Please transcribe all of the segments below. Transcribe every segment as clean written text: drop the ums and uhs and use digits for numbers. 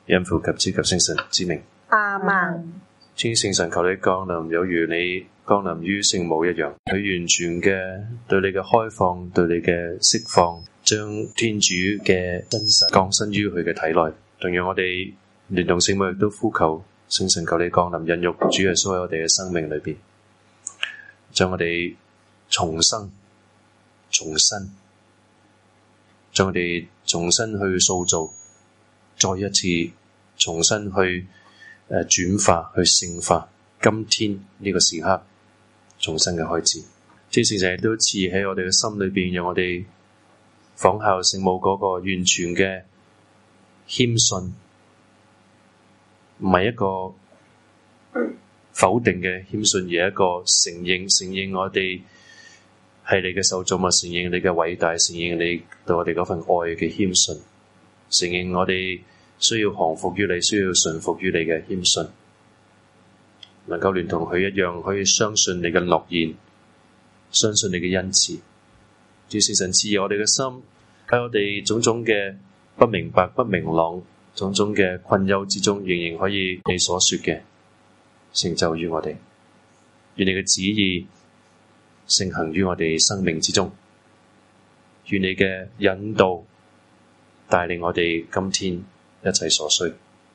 因父及子及聖神之名。 阿們。 天聖神，求你降臨，有如你降臨於聖母一樣，佢完全嘅對你嘅開放，對你嘅釋放，將天主嘅真實降生於佢嘅體內。同樣我哋連同聖母亦都呼求聖神，求你降臨，孕育主耶穌喺我哋嘅生命裏邊，將我哋重生、重新，將我哋重新去塑造，再一次重新去轉化、去聖化。今天呢個時刻重新嘅開始，天聖神都賜喺我哋嘅心裏邊，讓我哋仿效聖母嗰個完全嘅謙遜，唔係一個否定嘅謙遜，而係一個承認我哋係你嘅受造物，承認你嘅偉大，承認你對我哋嗰份愛嘅謙遜，承認我哋需要降服於你，需要順服於你嘅謙遜，能夠連同佢一樣可以相信你嘅諾言，相信你嘅恩慈。主聖神賜我哋嘅心，喺我哋種種嘅不明白、不明朗、種種嘅困憂之中，仍然可以你所說嘅成就於我哋。願你嘅旨意盛行於我哋生命之中，願你嘅引導帶領我哋今天一切所需。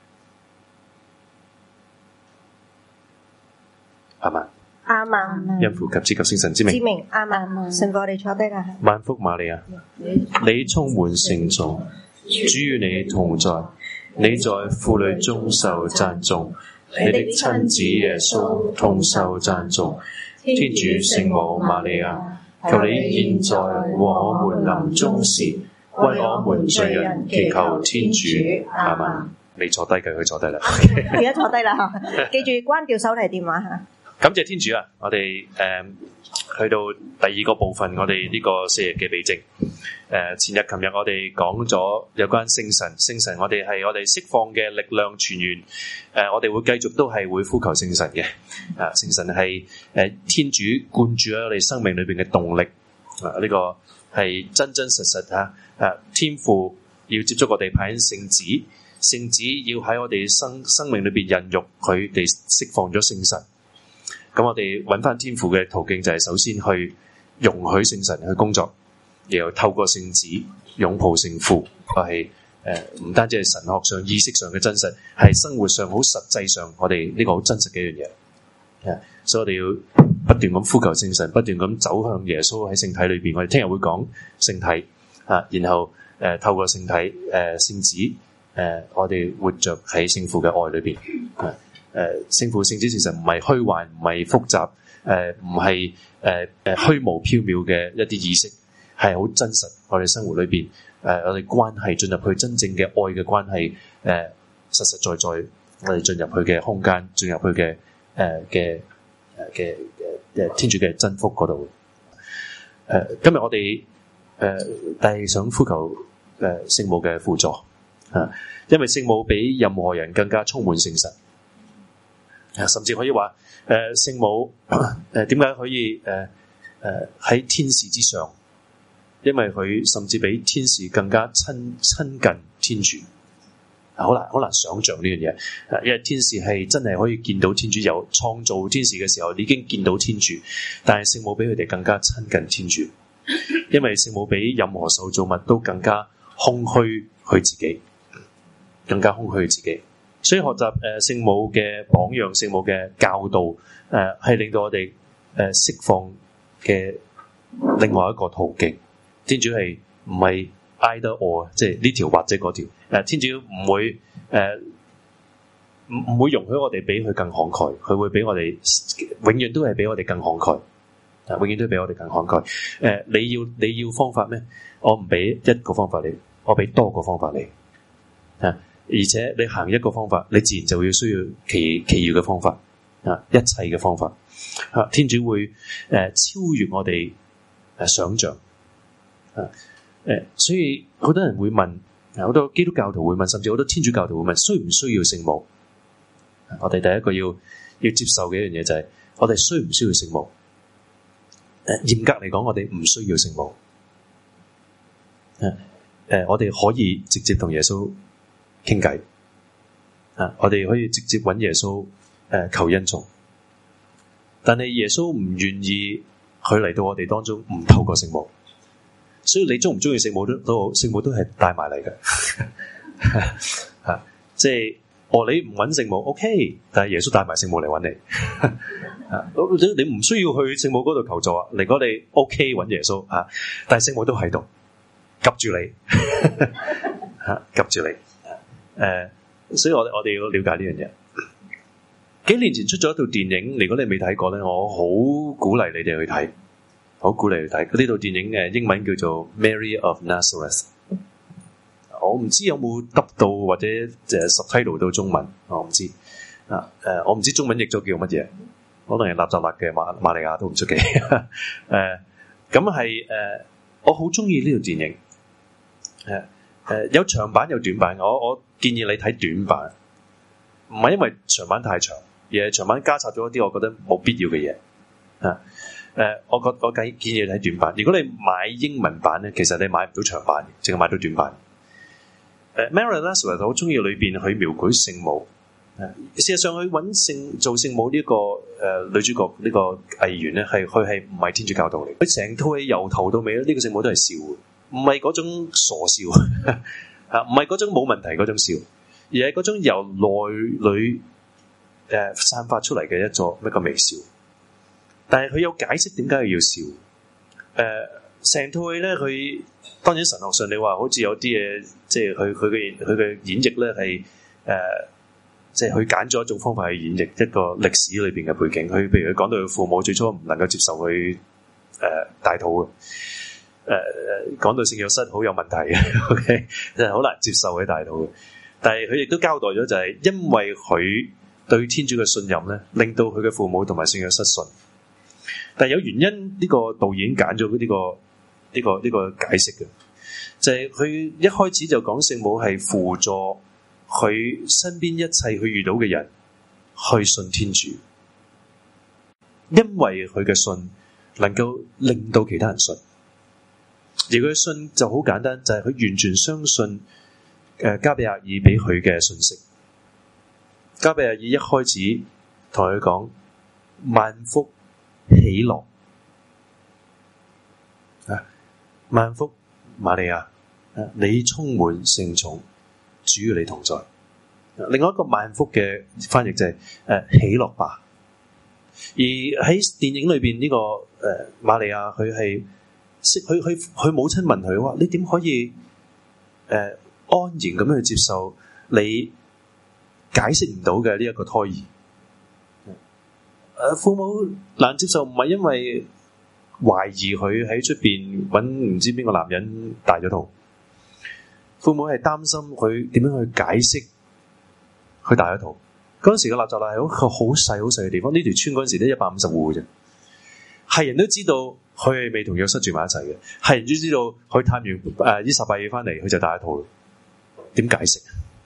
阿們。 阿們。 因父及子及聖神之名。 阿們。聖父，我哋坐低啦。 萬福瑪利亞，你充滿聖寵，主與你同在，你在婦女中受讚頌，你的親子耶穌同受讚頌。天主聖母瑪利亞，求你現在和我們臨終時，為我們罪人祈求天主。阿們。你坐低嘅，佢坐低啦。 而家坐低啦，記住關掉手提電話嚇。 感謝天主啊！我哋去到第二個部分，我哋呢個4日嘅避靜。前日、琴日我哋講咗有關聖神，聖神我哋係我哋釋放嘅力量泉源。我哋會繼續都係會呼求聖神嘅。聖神係天主灌注喺我哋生命裏邊嘅動力。呢個係真真實實嚇。天父要接觸我哋派聖子，聖子要喺我哋生命裏邊孕育佢哋，釋放咗聖神。咁我哋揾翻天父嘅途徑就係首先去容許聖神去工作，然後透過聖子擁抱聖父，係唔單止係神學上、意識上嘅真實，係生活上好實際上，我哋呢個好真實嘅一樣嘢。所以我哋要不斷咁呼求聖神，不斷咁走向耶穌喺聖體裏邊。我哋聽日會講聖體然後透過聖體聖子我哋活着喺聖父嘅愛裏邊。聖父聖子聖神唔係虛幻，唔係複雜，唔係虛無縹緲嘅一啲意識，係好真實。我哋生活裏邊，我哋關係進入去真正嘅愛嘅關係，實實在在我哋進入去嘅空間，進入去嘅天主嘅真福嗰度。今日我哋但係想呼求聖母嘅輔助，因為聖母比任何人更加充滿聖神。甚至可以話，聖母點解可以喺天使之上？因為佢甚至比天使更加親近天主。好難想像呢樣嘢。因為天使係真係可以見到天主，由創造天使嘅時候已經見到天主，但係聖母比佢哋更加親近天主，因為聖母比任何受造物都更加空虛佢自己，更加空虛佢自己。所以學習聖母嘅榜樣，聖母嘅教導，係令到我哋釋放嘅另外一個途徑。天主係唔係 either or，即係呢條或者嗰條。天主唔會唔會容許我哋比佢更慷慨，佢會比我哋永遠都係比我哋更慷慨，永遠都係比我哋更慷慨。你要方法咩？我唔俾一個方法你，我俾多個方法你。而且你行一個方法，你自然就會需要其餘嘅方法，一切嘅方法。天主會超越我哋想象。所以好多人會問，好多基督教徒會問，甚至好多天主教徒會問，需唔需要聖母？我哋第一個要接受嘅一樣嘢就係，我哋需唔需要聖母？嚴格嚟講，我哋唔需要聖母。我哋可以直接同耶穌傾偈， 我哋可以直接揾耶穌求恩寵，但係耶穌唔願意佢嚟到我哋當中，唔透過聖母。所以你中唔中意聖母都好，聖母都係帶埋嚟嘅。即係你唔揾聖母 OK， 但係耶穌帶埋聖母嚟揾你。你唔需要去聖母嗰度求助啊，嚟講你 OK 揾耶穌啊，但係聖母都喺度急住你，急住你。所以我哋要了解呢樣嘢。幾年前出咗一套電影，如果你未睇過咧，我好鼓勵你哋去睇，好鼓勵去睇。呢套電影嘅英文叫做 Mary of Nazareth。我唔知有冇得到或者subtitle 到中文，我唔知我唔知中文譯咗叫乜嘢，可能係納匝肋嘅瑪利亞都唔出奇。我好中意呢套電影。有長版有短版，我建議你睇短版，唔係因為長版太長，而係長版加插咗一啲我覺得冇必要嘅嘢。我建議你睇短版。如果你買英文版咧，其實你買唔到長版，淨係買到短版。Mary Lazarus 好中意裏邊去描繪聖母。事實上，佢揾做聖母呢個女主角呢個藝員咧，佢係唔係天主教徒嚟？佢成套戲由頭到尾咧，呢個聖母都係笑嘅。唔係嗰種傻笑，唔係嗰種冇問題嗰種笑，而係嗰種由內裏散發出嚟嘅一個微笑。但係佢有解釋點解佢要笑。成套戲咧，佢當然神學上你話好似有啲嘢，即係佢嘅演繹咧係即係佢揀咗一種方法去演繹一個歷史裏邊嘅背景。佢譬如佢講到佢父母最初唔能夠接受佢大肚嘅。講到聖約瑟好有問題嘅 ，OK， 真係好難接受嘅大肚嘅。但係佢亦都交代咗，就係因為佢對天主嘅信任咧，令到佢嘅父母同埋聖約瑟信。但係有原因，呢個導演揀咗呢個解釋嘅，就係佢一開始就講聖母係輔助佢身邊一切佢遇到嘅人去信天主，因為佢嘅信能夠令到其他人信。而佢嘅信就好簡單，就係佢完全相信加比亞爾俾佢嘅信息。加比亞爾一開始同佢講萬福喜樂萬福瑪利亞，你充滿聖寵，主與你同在。另外一個萬福嘅翻譯就係喜樂吧。而喺電影裏邊呢個瑪利亞，佢係佢母親問佢話：你點可以安然咁樣去接受你解釋唔到嘅呢一個胎兒？父母難接受唔係因為懷疑佢喺出邊揾唔知邊個男人大咗肚，父母係擔心佢點樣去解釋佢大咗肚。嗰陣時嘅納匝肋係一個好細好細嘅地方，呢條村嗰陣時得150戶嘅啫，係人都知道佢係未同約瑟住埋一齊嘅，係人都知道佢探完伊撒伯爾翻嚟，佢就大咗肚。點解釋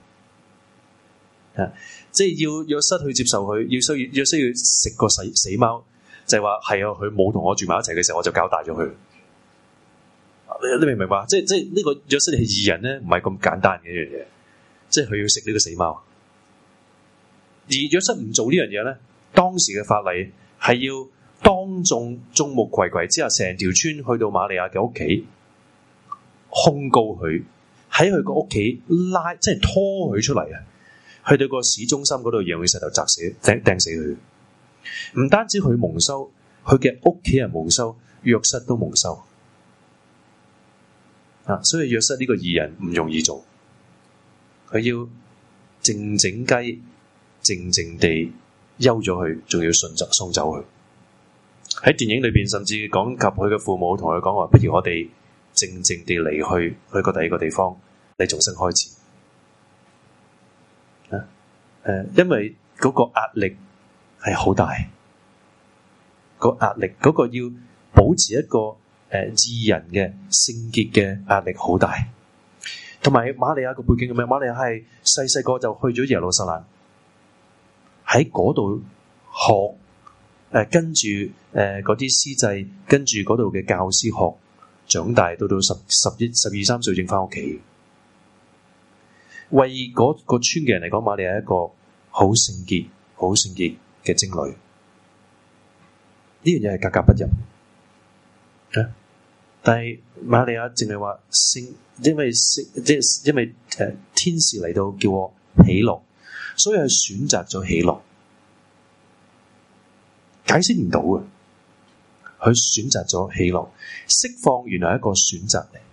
啊？即係要約瑟去接受佢，約瑟要食個死貓，就係話係啊，佢冇同我住埋一齊嘅時候，我就搞大咗佢。你明唔明白？即係呢個約瑟係義人咧，唔係咁簡單嘅一樣嘢，即係佢要食呢個死貓。而約瑟唔做呢樣嘢咧，當時嘅法例係要當眾目睽睽之下，成條村去到瑪利亞嘅屋企控告佢，喺佢個屋企拉，即係拖佢出嚟啊！去到個市中心嗰度，讓佢石頭砸死、掟死佢。唔單止佢蒙羞，佢嘅屋企人蒙羞，約瑟都蒙羞啊！所以約瑟呢個義人唔容易做，佢要靜靜雞、靜靜地休咗佢，仲要送走佢。喺電影裏邊，甚至講及佢嘅父母同佢講話：不如我哋靜靜地離去個第二個地方，你重新開始。因為嗰個壓力係好大，個壓力嗰個要保持一個義人嘅聖潔嘅壓力好大。同埋瑪利亞個背景咁樣，瑪利亞係細個就去咗耶路撒冷，喺嗰度學跟住嗰啲司祭，跟住嗰度嘅教師學長大，到12、13歲正翻屋企。 為嗰個村嘅人嚟講，瑪利亞係一個好聖潔、好聖潔嘅貞女。呢樣嘢係格格不入。但係瑪利亞淨係話因為天使嚟到叫我喜樂，所以係選擇咗喜樂。解釋唔到嘅，佢選擇咗喜樂，釋放原來係一個選擇嚟。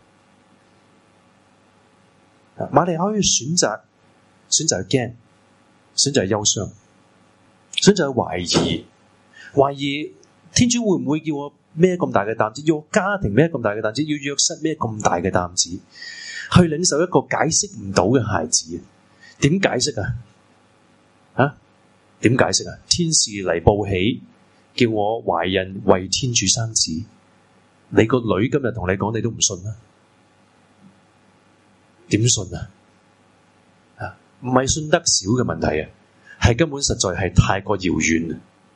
瑪利亞可以選擇去驚，選擇去憂傷，選擇去懷疑天主會唔會叫我孭咁大嘅擔子，要我家庭孭咁大嘅擔子，要約瑟孭咁大嘅擔子，去領受一個解釋唔到嘅孩子。點解釋啊？點解釋啊？天使嚟報喜，叫我懷孕為天主生子，你個女今日同你講，你都唔信啦？點信啊？唔係信得少嘅問題啊，係根本實在係太過遙遠。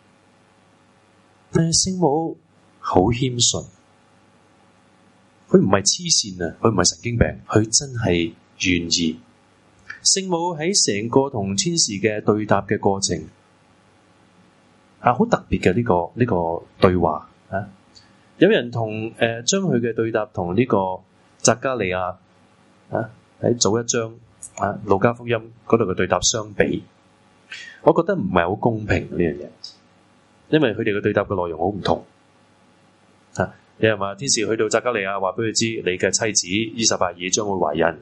但係聖母好謙遜，佢唔係黐線啊，佢唔係神經病，佢真係願意。聖母喺成個同天使嘅對答嘅過程好特別嘅呢個對話啊！有人將佢嘅對答同呢個匝加利亞喺早一章路加福音嗰度嘅對答相比，我覺得唔係好公平呢樣嘢，因為佢哋嘅對答嘅內容好唔同。有人話天使去到匝加利亞，話俾佢知你嘅妻子依撒伯爾將會懷孕。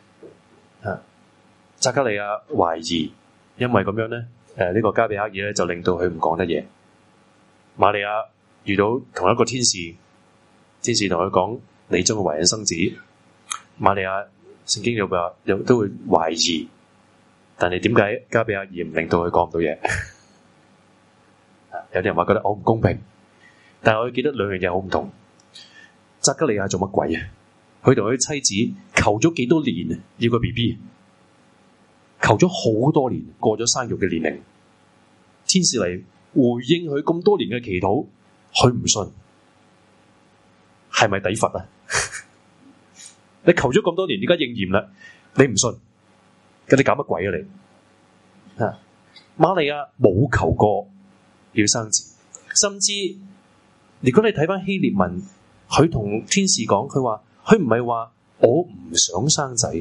匝加利亞懷疑，因為咁樣咧，呢個加俾額爾咧就令到佢唔講得嘢。瑪利亞遇到同一個天使同佢講你將會懷孕生子。瑪利亞聖經又話都會懷疑，但係點解加俾額爾唔令到佢講唔到嘢？有啲人話覺得好唔公平，但係我記得兩樣嘢好唔同。匝加利亞做乜鬼啊？佢同佢妻子求咗幾多年啊？要個 BB， 求咗好多年，過咗生育嘅年齡。天使嚟回應佢咁多年嘅祈禱，佢唔信，係咪抵罰啊？你求咗咁多年，而家應驗啦，你唔信，咁你搞乜鬼啊你？瑪利亞冇求過要生子，甚至如果你睇翻希臘文，佢同天使講，佢話佢唔係話我唔想生仔，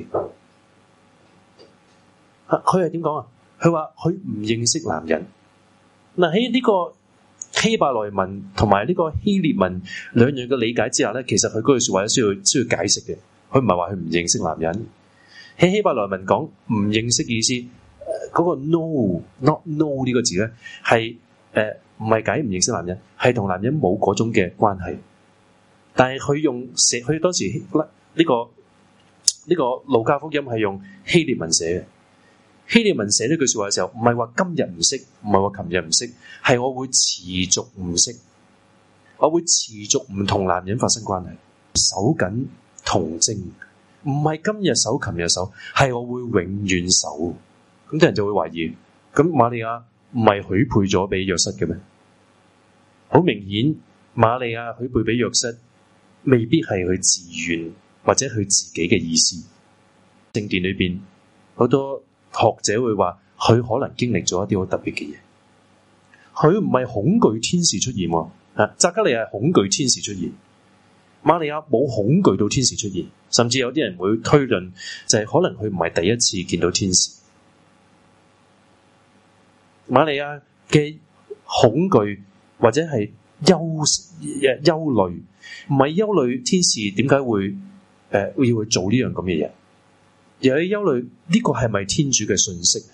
佢係點講啊？佢話佢唔認識男人。嗱，喺呢個希伯來文同埋呢個希臘文兩樣嘅理解之下咧，其實佢嗰句說話需要解釋嘅。佢唔係話佢唔認識男人。喺希伯來文講唔認識嘅意思，嗰個 not know 呢個字咧係唔係解唔認識男人，係同男人冇嗰種嘅關係。但係佢當時呢個路加福音係用希臘文寫嘅。希臘文寫呢句說話嘅時候，唔係話今日唔識，唔係話琴日唔識，係我會持續唔識，我會持續唔同男人發生關係，守緊童貞，唔係今日守，琴日守，係我會永遠守。咁啲人就會懷疑，咁瑪利亞唔係許配咗俾約瑟嘅咩？好明顯，瑪利亞許配俾約瑟，未必係佢自願或者佢自己嘅意思。聖殿裏邊好多學者會話，佢可能經歷咗一啲好特別嘅嘢。佢唔係恐懼天使出現，匝加利亞係恐懼天使出現，瑪利亞冇恐懼到天使出現，甚至有啲人會推論就係可能佢唔係第一次見到天使。瑪利亞嘅恐懼或者係憂慮，唔係憂慮天使點解會要去做呢樣咁嘅嘢，而係憂慮呢個係咪天主嘅信息？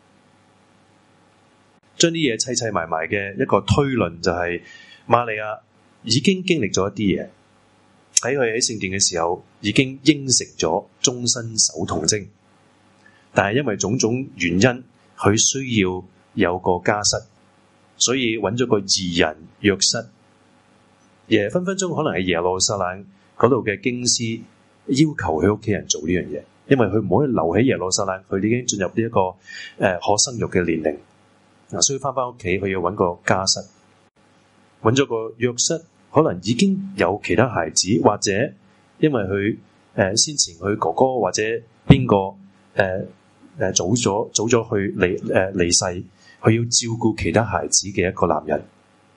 將啲嘢砌砌埋埋嘅一個推論就係瑪利亞已經經歷咗一啲嘢，喺佢喺聖殿嘅時候已經應承咗終身守童貞，但係因為種種原因，佢需要有個家室，所以揾咗個義人約瑟，而分分鐘可能係耶路撒冷嗰度嘅經師要求佢屋企人做呢樣嘢，因為佢唔可以留喺耶路撒冷，佢已經進入呢一個可生育嘅年齡。所以翻屋企，佢要揾個家室，揾咗個約瑟，可能已經有其他孩子，或者因為佢先前佢哥哥或者邊個早咗去離世，佢要照顧其他孩子嘅一個男人。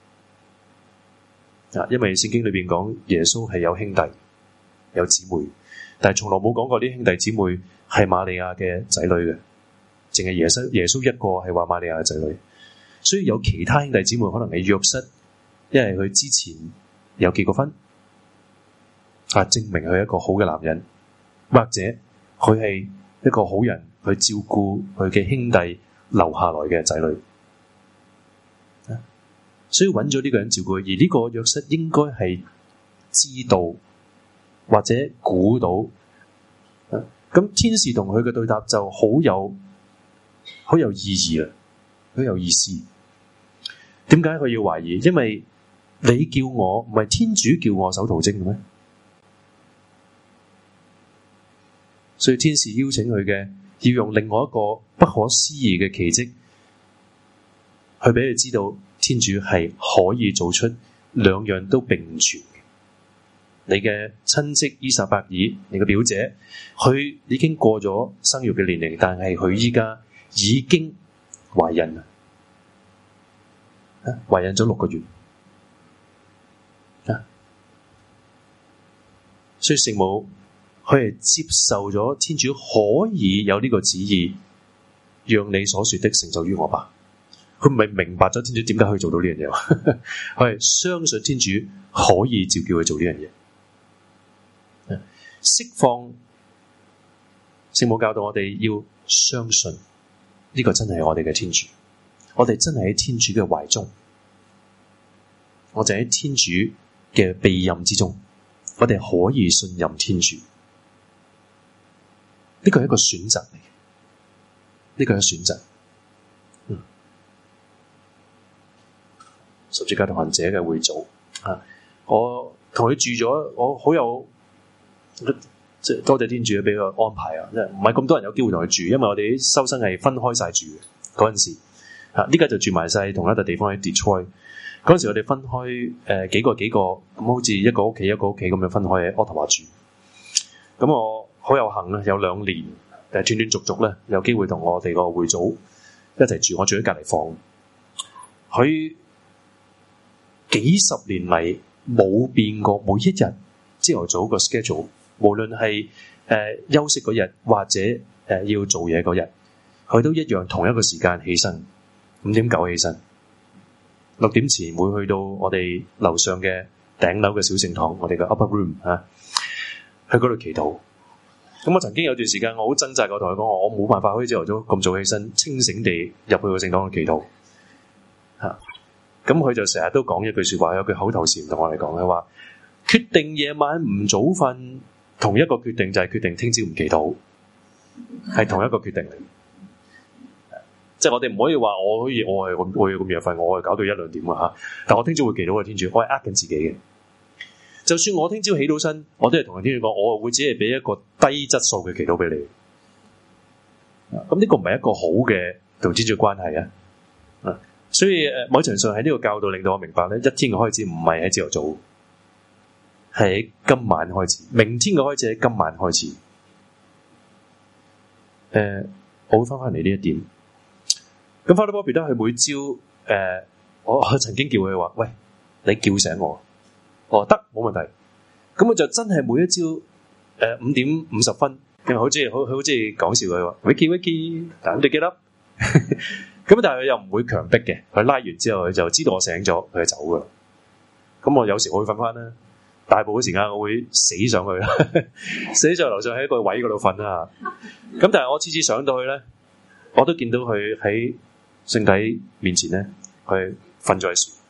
因為聖經裏邊講耶穌係有兄弟有姊妹，但係從來冇講過啲兄弟姊妹係瑪利亞嘅仔女嘅，淨係耶穌一個係話瑪利亞嘅仔女。所以有其他兄弟姊妹可能係約瑟，因為佢之前有結過婚，證明佢係一個好嘅男人，或者佢係一個好人去照顧佢嘅兄弟留下來嘅仔女。所以揾咗呢個人照顧佢，而呢個約瑟應該係知道或者估到，咁天使同佢嘅對答就好有意義啊，好有意思。點解佢要懷疑？因為你叫我，唔係天主叫我守途徑嘅咩？所以天使邀請佢嘅，要用另外一個不可思議嘅奇蹟，去俾佢知道天主係可以做出兩樣都並存。你嘅親戚伊撒伯爾，你嘅表姐，佢已經過咗生育嘅年齡，但係佢依家已經懷孕啦，懷孕咗6個月。所以聖母佢係接受咗天主可以有呢個旨意，讓你所說的成就於我吧。佢唔係明白咗天主點解可以做到呢樣嘢，佢係相信天主可以照叫佢做呢樣嘢。釋放，聖母教導我哋要相信呢個真係我哋嘅天主，我哋真係喺天主嘅懷中，我哋喺天主嘅庇蔭之中，我哋可以信任天主。呢個係一個選擇嚟嘅，呢個係選擇。十字架同行者嘅會組我同佢住咗，我好有即係多謝天主俾個安排啊！即係唔係咁多人有機會同佢住，因為我哋啲修生係分開晒住嘅嗰陣時。呢家就住埋晒同一笪地方喺 Detroit。嗰陣時我哋分開幾個咁，好似一個屋企一個屋企咁樣分開喺渥太華住。咁我好有幸啦，有2年斷斷續續咧，有機會同我哋個會組一齊住。我住喺隔離房，佢幾十年嚟冇變過，每一日朝頭早個 schedule， 無論係休息嗰日或者要做嘢嗰日，佢都一樣同一個時間起身，5點9起身，6點前會去到我哋樓上嘅頂樓嘅小聖堂，我哋嘅 upper room 去嗰度祈禱。咁我曾經有段時間我好掙扎，我同佢講我冇辦法可以朝頭早咁早起身，清醒地入去個聖堂去祈禱。咁佢就成日都講一句說話，有句口頭禪同我哋講，佢話決定夜晚唔早瞓，同一個決定就係決定聽朝唔祈禱，係同一個決定嚟。即係我哋唔可以話我係咁夜瞓，我係搞到1、2點啊吓。但我聽朝會祈禱嘅天主，我係呃緊自己嘅。就算我聽朝起到身，我都係同天主講，我會只係俾一個低質素嘅祈禱俾你。咁呢個唔係一個好嘅同天主關係啊。所以某程度上喺呢個教導令到我明白咧，一天嘅開始唔係喺朝頭早，係喺今晚開始，明天嘅開始喺今晚開始。我會翻嚟呢一點。咁 Father Bobby 都係每朝我曾經叫佢話，喂，你叫醒我，我話得，冇問題。咁佢就真係每一朝5點50分，佢好中意講笑佢話 Wiki 等你 get up。咁但係佢又唔會強迫嘅，佢拉完之後佢就知道我醒咗，佢就走噶啦。咁我有時我會瞓翻啦，大部分時間我會死上去啦，死上樓上喺一個位嗰度瞓啦。咁但係我次次上到去咧，我都見到佢喺聖體面前咧，佢瞓咗喺樹。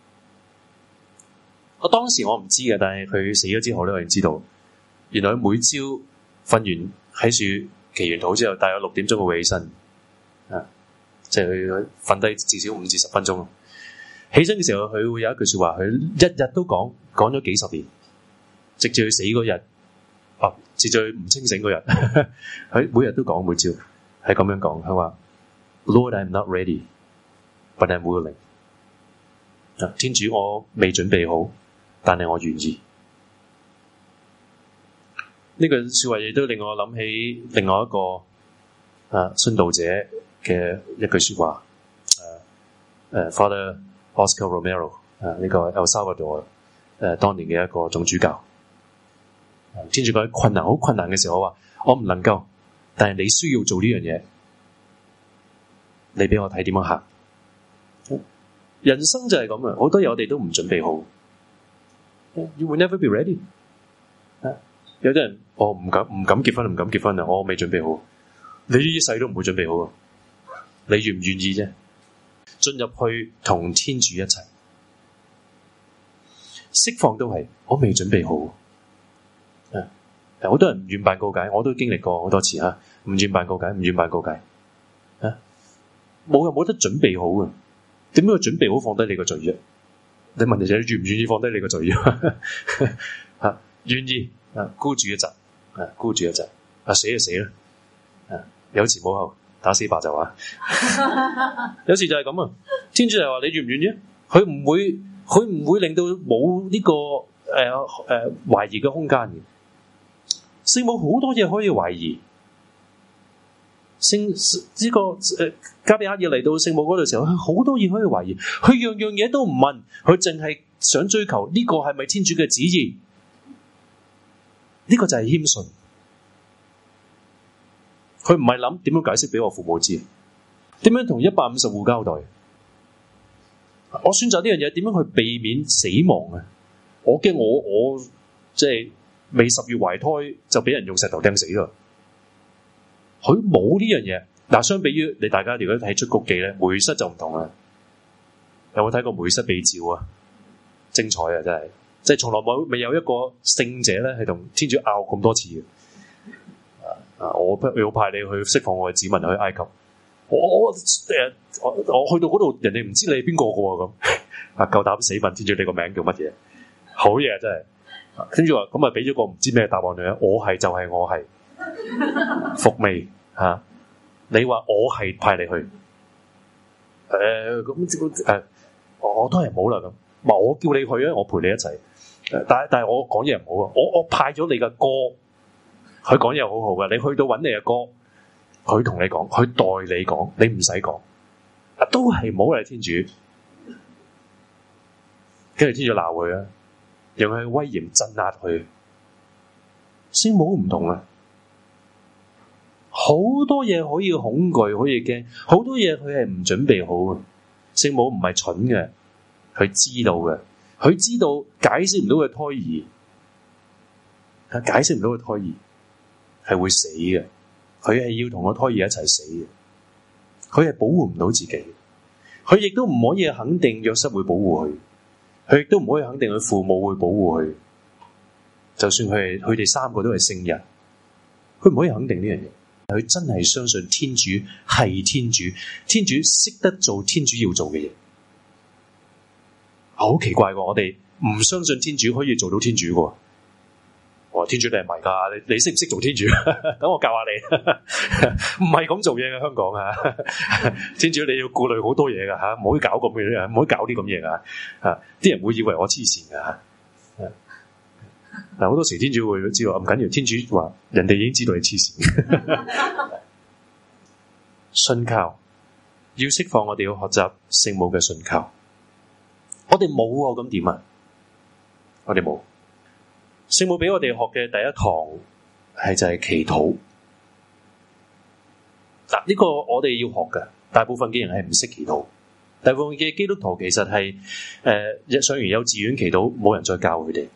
我當時我唔知嘅，但係佢死咗之後咧，我已經知道，原來佢每朝瞓完喺樹祈完禱之後，大約6點鐘佢會起身。即係佢瞓低至少5至10分鐘。起身嘅時候，佢會有一句說話，佢一日都講咗幾十年，直至佢死嗰日，直至佢唔清醒嗰日，佢每日都講，每朝係咁樣講。佢話 Lord, I'm not ready, but I'm willing。天主，我未準備好，但係我願意。呢句說話亦都令我諗起另外一個殉道者嘅一句說話。Father Oscar Romero 呢個 El Salvador 當年嘅一個總主教。天主講好困難嘅時候，我話我唔能夠，但係你需要做呢樣嘢，你俾我睇點樣行。人生就係咁啊，好多嘢我哋都唔準備好。You will never be ready。有啲人唔敢結婚啊，我未準備好。你呢一世都唔會準備好啊，你願唔願意啫？進入去同天主一齊，釋放都係我未準備好。好多人唔願辦告解，我都經歷過好多次吓，唔願辦告解，冇得準備好嘅。點樣去準備好放低你個罪啫？你問你自己願唔願意放低你個罪啊？願意孤注一擲，死就死啦，有前冇後，打死白就話。有時就係咁啊！天主就係話你願唔願意？佢唔會令到冇呢個懷疑嘅空間嘅。聖母好多嘢可以懷疑。加比亞爾嚟到聖母嗰度時候，佢好多嘢可以懷疑，佢樣樣嘢都唔問，佢淨係想追求呢個係咪天主嘅旨意？呢個就係謙遜。佢唔係諗點樣解釋俾我父母知，點樣同150戶交代。我選擇呢樣嘢，點樣去避免死亡啊？我驚我即係未10月懷胎就俾人用石頭掟死啦。佢冇呢樣嘢。嗱，相比於你大家如果睇出谷記咧，梅瑟就唔同啦。有冇睇過梅瑟被召啊？精彩啊，真係，即係從來未有一個聖者咧係同天主拗咁多次嘅。我要派你去釋放我嘅子民去埃及。我去到嗰度，人哋唔知你係邊個嘅咁，夠膽死問天主你個名叫乜嘢？好嘢真係。天主話咁啊，俾咗個唔知咩答案你啊，我係就係我係，服未吓？你話我係派你去，我都係冇啦咁。我叫你去啊，我陪你一齊。但係我講嘢唔好啊，我派咗你嘅哥，佢講嘢好好嘅。你去到揾你嘅哥，佢同你講，佢代你講，你唔使講，都係唔好嚟天主。跟住天主鬧佢啊，用佢威嚴鎮壓佢。聖母唔同啊。好多嘢可以恐懼，可以驚，好多嘢佢係唔準備好嘅。聖母唔係蠢嘅，佢知道嘅，佢知道解釋唔到嘅胎兒，解釋唔到嘅胎兒係會死嘅，佢係要同個胎兒一齊死嘅，佢係保護唔到自己，佢亦都唔可以肯定約瑟會保護佢，佢亦都唔可以肯定佢父母會保護佢，就算佢哋3個都係聖人，佢唔可以肯定呢樣嘢。佢真係相信天主係天主，天主識得做天主要做嘅嘢。好奇怪喎，我哋唔相信天主可以做到天主嘅。我話天主你係咪㗎？你識唔識做天主？等我教下你。唔係咁做嘢嘅香港啊！天主你要顧慮好多嘢㗎嚇，唔可以搞咁嘅嘢，唔可以搞啲咁嘢㗎嚇。啲人會以為我黐線㗎嚇。嗱，好多時天主會知道唔緊要，天主話人哋已經知道你黐線。信靠要釋放，我哋要學習聖母嘅信靠。我哋冇喎，咁點啊？我哋冇。聖母俾我哋學嘅第一堂就係祈禱。嗱，呢個我哋要學嘅，大部分嘅人係唔識祈禱。大部分嘅基督徒其實係上完幼稚園祈禱，冇人再教佢哋。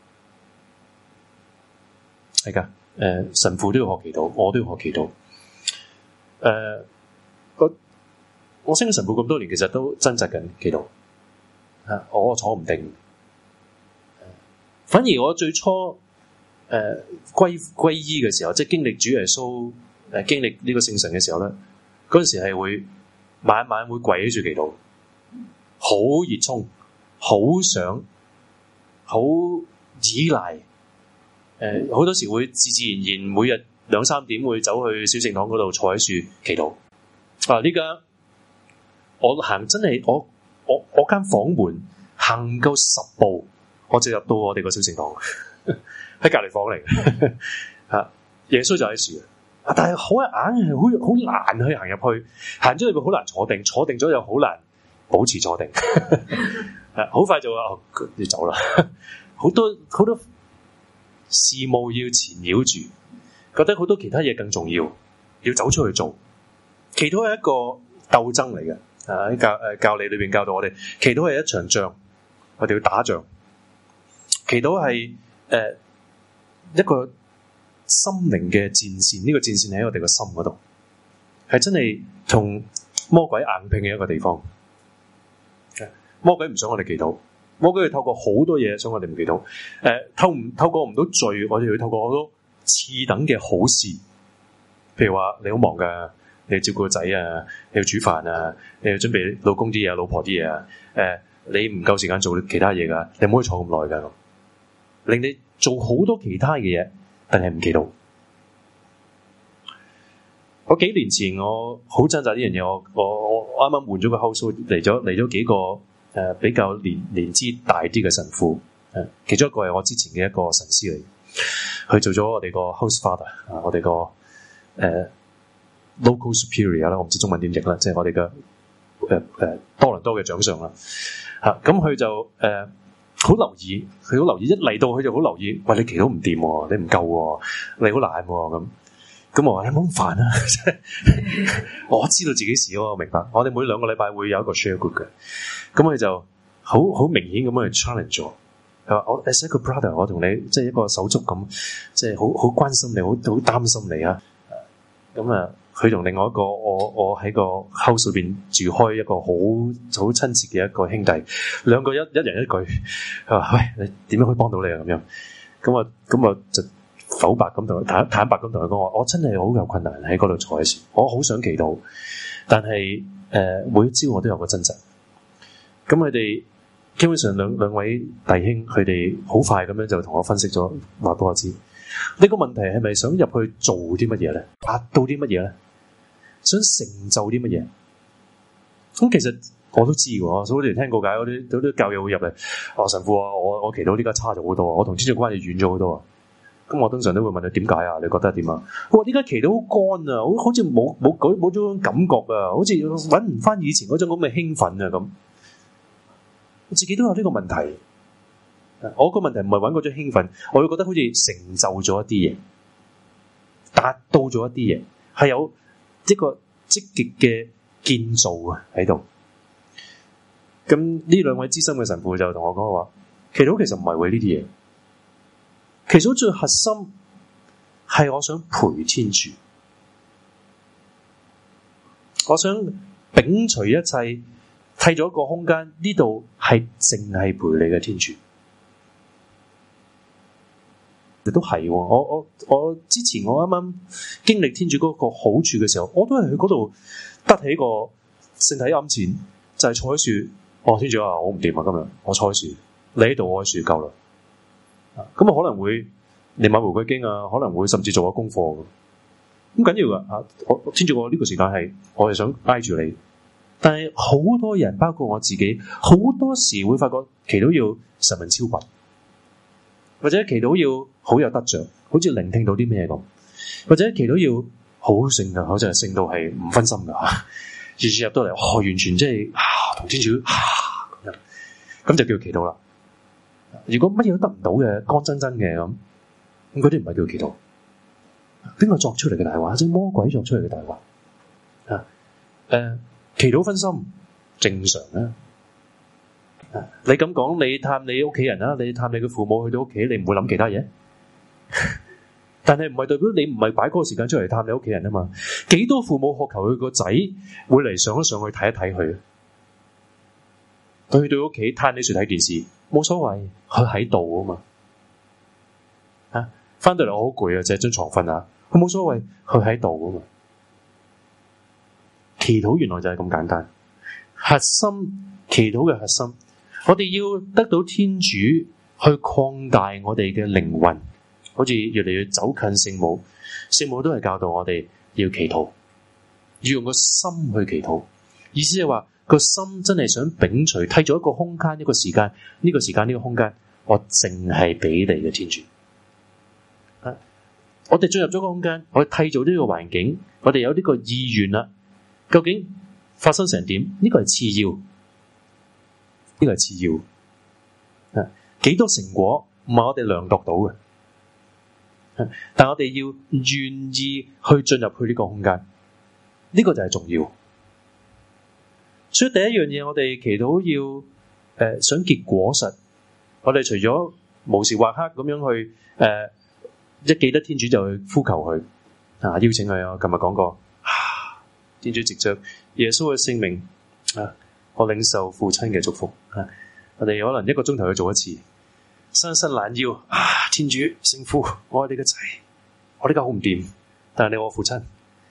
係噶，神父都要學祈禱，我都要學祈禱。我升咗神父咁多年，其實都掙扎緊祈禱。我坐唔定。反而我最初歸依嘅時候，即係經歷主耶穌經歷呢個聖神嘅時候咧，嗰陣時係會晚晚會跪喺住祈禱，好熱衷，好想，好依賴。好多時會自然每日2、3點會走去小聖堂嗰度坐喺樹祈禱。呢家我行真係我間房門行唔夠10步，我就入到我哋個小聖堂，喺隔離房嚟嘅。耶穌就喺樹， 但係硬係好難去行入去，行咗入去好難坐定，坐定咗又好難保持坐定，好快就話要走啦。好多事務要纏繞住，覺得好多其他嘢更重要，要走出去做。祈禱係一個鬥爭嚟嘅，喺教理裏邊教導我哋，祈禱係一場仗，我哋要打仗。祈禱係一個心靈嘅戰線，呢個戰線喺我哋個心嗰度，係真係同魔鬼硬拼嘅一個地方。魔鬼唔想我哋祈禱，魔鬼要透過好多嘢想我哋唔祈禱。透過唔到罪，我哋要透過好多次等嘅好事，譬如話你好忙噶，你要照顧個仔啊，你要煮飯啊，你要準備老公啲嘢、老婆啲嘢啊，你唔夠時間做其他嘢噶，你唔可以坐咁耐噶，令你做好多其他嘅嘢，但係唔祈禱。我幾年前我好掙扎呢樣嘢，我啱啱換咗個 house， 嚟咗幾個比較年資大啲嘅神父，其中一個係我之前嘅一個神師嚟，佢做咗我哋個 house father， 我哋個local superior 啦，我唔知中文點譯啦，即係我哋嘅多倫多嘅長上啦。咁佢就好留意，佢好留意，一嚟到佢就好留意，喂，你祈禱唔掂喎，你唔夠喎，你好懶喎咁我話你冇咁煩啊！我知道自己事，我明白。我哋每2個禮拜會有一個 share group 嘅，咁佢就好明顯咁樣去 challenge 我。佢話我 as a brother， 我同你即係一個手足咁，即係好關心你，好擔心你啊。咁佢同另外一個我喺個 house 裏邊住開一個好親切嘅一個兄弟，兩個一人一句，佢話喂，你點樣可以幫到你啊？咁樣，咁我就否白咁同佢坦白咁同佢講，我真係好有困難喺嗰度坐嘅時，我好想祈禱，但係每一朝我都有個掙扎。咁佢哋基本上兩位弟兄，佢哋好快咁樣就同我分析咗，話俾我知呢個問題係咪想入去做啲乜嘢咧？達到啲乜嘢咧？想成就啲乜嘢？咁其實我都知嘅，我好似聽告解嗰啲教友會入嚟，神父啊，我祈禱呢家差咗好多，我同天主關係遠咗好多啊。咁我通常都會問佢點解啊？你覺得點啊？我話點解祈禱好乾啊？好似冇咗種感覺啊，好似搵唔翻以前嗰種咁嘅興奮啊咁。我自己都有呢個問題。我個問題唔係搵嗰種興奮，我會覺得好似成就咗一啲嘢，達到咗一啲嘢，係有一個積極嘅建造啊喺度。咁呢兩位資深嘅神父就同我講話，祈禱其實唔係為呢啲嘢。其實最核心係我想陪天主，我想摒除一切，替咗一個空間，呢度係淨係陪你嘅天主。亦都係，我之前我啱啱經歷天主嗰個好處嘅時候，我都係去嗰度得起個聖體龕前，就係坐喺樹。天主啊，我唔掂啊，今日我坐喺樹，你喺度，我喺樹夠啦。咁可能會念埋玫瑰經啊，可能會甚至做下功課咁緊要噶。我天主，我呢個時間係我係想挨住你，但係好多人包括我自己，好多時會發覺祈禱要神魂超拔，或者祈禱要好有得着，好似聆聽到啲咩咁，或者祈禱要好聖噶，好似係聖到係唔分心噶，完全入到嚟，完全即係同天主咁樣，咁就叫祈禱啦。如果乜嘢都得唔到嘅，乾真真嘅咁嗰啲唔係叫祈禱。邊個作出嚟嘅大話？即係魔鬼作出嚟嘅大話祈禱分心正常啦。你咁講，你探你屋企人啦，你探你嘅父母去到屋企，你唔會諗其他嘢。但係唔係代表你唔係擺嗰個時間出嚟探你屋企人啊嘛？幾多父母渴求佢個仔會嚟上一上去睇一睇佢？佢去到屋企攤你樹睇電視。冇所謂，佢喺度啊嘛，翻到嚟我好攰啊，就係張床瞓啊，佢冇所謂，佢喺度啊嘛。祈禱原來就係咁簡單，核心祈禱嘅核心，我哋要得到天主去擴大我哋嘅靈魂，好似越嚟越走近聖母，聖母都係教導我哋要祈禱，要用個心去祈禱，意思係話。個心真係想摒除，替咗一個空間，一個時間，呢個時間，呢個空間，我淨係俾你嘅天主。 我哋進入咗個空間，我哋締造呢個環境，我哋有呢個意願啦。究竟發生成點？呢個係次要，呢個係次要。幾多成果唔係我哋量度到嘅，但我哋要願意去進入去呢個空間，呢個就係重要。所以第一樣嘢，我哋祈禱要想結果實。我哋除咗無時或刻咁樣去一記得天主就去呼求佢邀請佢。我琴日講過，天主藉着耶穌嘅聖名我領受父親嘅祝福。我哋可能1個鐘頭去做一次，伸伸懶腰天主聖父，我係你個仔，我呢家好唔掂，但係你我父親，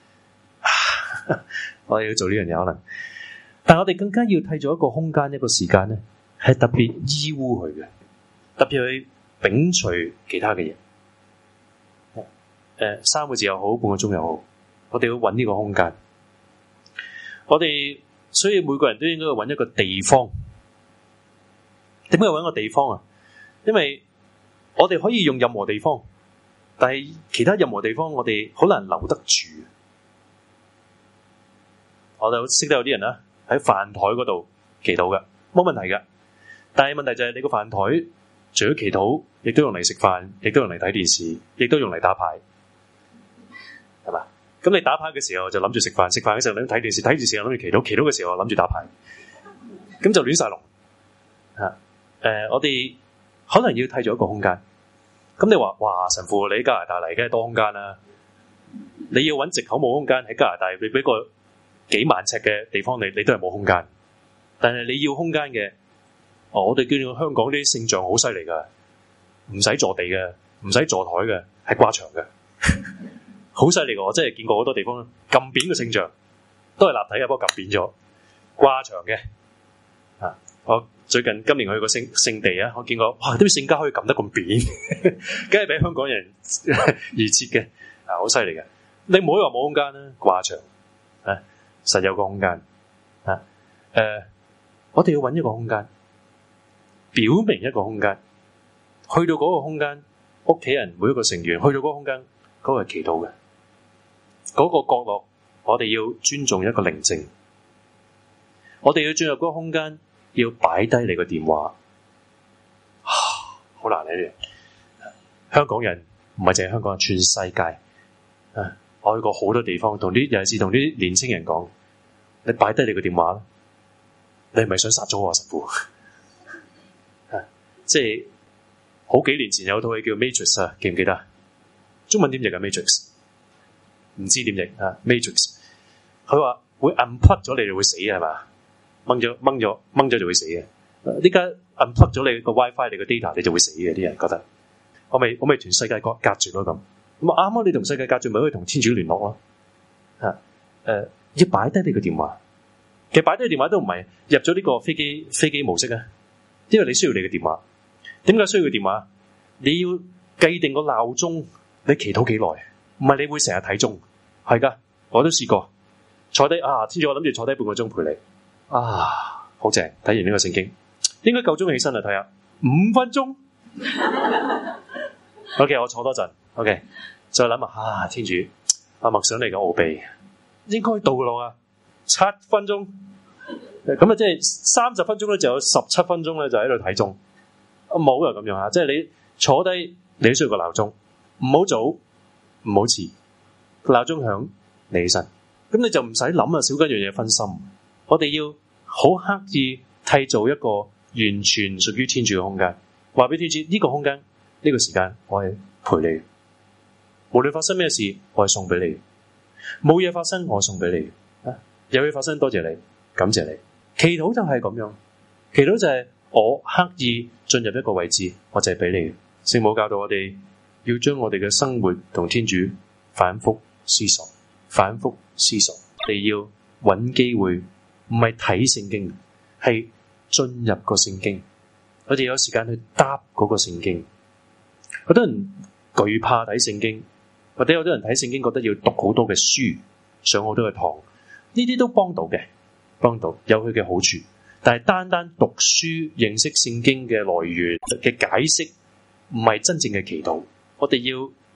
我哋要做呢樣嘢可能，但係我哋更加要締造一個空間，一個時間咧，係特別依污佢嘅，特別去摒除其他嘅嘢。3個字又好，半個鐘又好，我哋要揾呢個空間。我哋所以每個人都應該要揾一個地方。點解要揾個地方啊？因為我哋可以用任何地方，但係其他任何地方我哋好難留得住。我就識得有啲人啦，喺飯台嗰度祈禱嘅，冇問題嘅。但係問題就係你個飯台除咗祈禱，亦都用嚟食飯，亦都用嚟睇電視，亦都用嚟打牌，係嘛？咁你打牌嘅時候就諗住食飯，食飯嘅時候諗住睇電視，睇電視又諗住祈禱，祈禱嘅時候諗住打牌，咁就亂晒龍。我哋可能要締造一個空間。咁你話，哇，神父你喺加拿大嚟，梗係多空間啦。你要揾藉口冇空間喺加拿大，你俾個幾萬尺嘅地方你都係冇空間。但係你要空間嘅，我哋見到香港啲聖像好犀利噶，唔使坐地嘅，唔使坐台嘅，係掛牆嘅，好犀利噶。我真係見過好多地方撳扁嘅聖像，都係立體嘅，不過撳扁咗，掛牆嘅。我最近今年去過聖地啊，我見過哇，啲聖家可以撳得咁扁，梗係俾香港人而設嘅，好犀利嘅。你唔好話冇空間啦，掛牆實有個空間我哋要揾一個空間，表明一個空間，去到嗰個空間，屋企人每一個成員去到嗰個空間，嗰個係祈禱嘅，嗰個角落，我哋要尊重一個寧靜，我哋要進入嗰個空間。要擺低你個電話，好難呢啲。香港人唔係淨係香港人，全世界。我去過好多地方，尤其是同啲年青人講，你擺低你個電話啦，你係咪想殺咗我神父？即係好幾年前有套戲叫 Matrix 啊，記唔記得？中文點譯啊 Matrix？ 唔知點譯Matrix。佢話會 unplug 咗你就會死係嘛？掹咗就會死嘅。呢家 unplug 咗你個 WiFi， 你個 data 你就會死嘅。啲人覺得我咪全世界隔住咯咁。咁啱啱你同世界隔住，咪可以同天主聯絡咯。要擺低你個電話。其實擺低電話都唔係入咗呢個飛機模式啊，因為你需要你嘅電話。點解需要個電話？你要計定個鬧鐘，你祈禱幾耐？唔係你會成日睇鐘，係噶，我都試過坐低天主，我諗住坐低半個鐘陪你。好正！睇完呢個聖經，應該夠鐘起身啦。睇下5分鐘。OK， 我坐多陣。OK， 再諗下天主默想你嘅奧秘，應該到啦。7分鐘，咁即係30分鐘咧，就有17分鐘咧，就喺度睇鐘。冇又咁樣即係你坐低，你需要個鬧鐘，唔好早，唔好遲。鬧鐘響，你起身，咁你就唔使諗少緊樣嘢分心。我哋要好刻意締造一個完全屬於天主嘅空間，話俾天主呢個空間呢個時間我係陪你，無論發生咩事我係送俾你，冇嘢發生我送俾你，有嘢發生多謝你，感謝你。祈禱就係咁樣，祈禱就係我刻意進入一個位置，我就係俾你。聖母教導我哋要將我哋嘅生活同天主反覆思索，反覆思索，我哋要揾機會。唔係睇聖經，係進入個聖經。我哋有時間去答嗰個聖經。好多人懼怕睇聖經，或者有啲人睇聖經覺得要讀好多嘅書，上好多嘅堂，呢啲都幫到嘅，幫到有佢嘅好處。但係單單讀書認識聖經嘅來源嘅解釋，唔係真正嘅祈禱。我哋要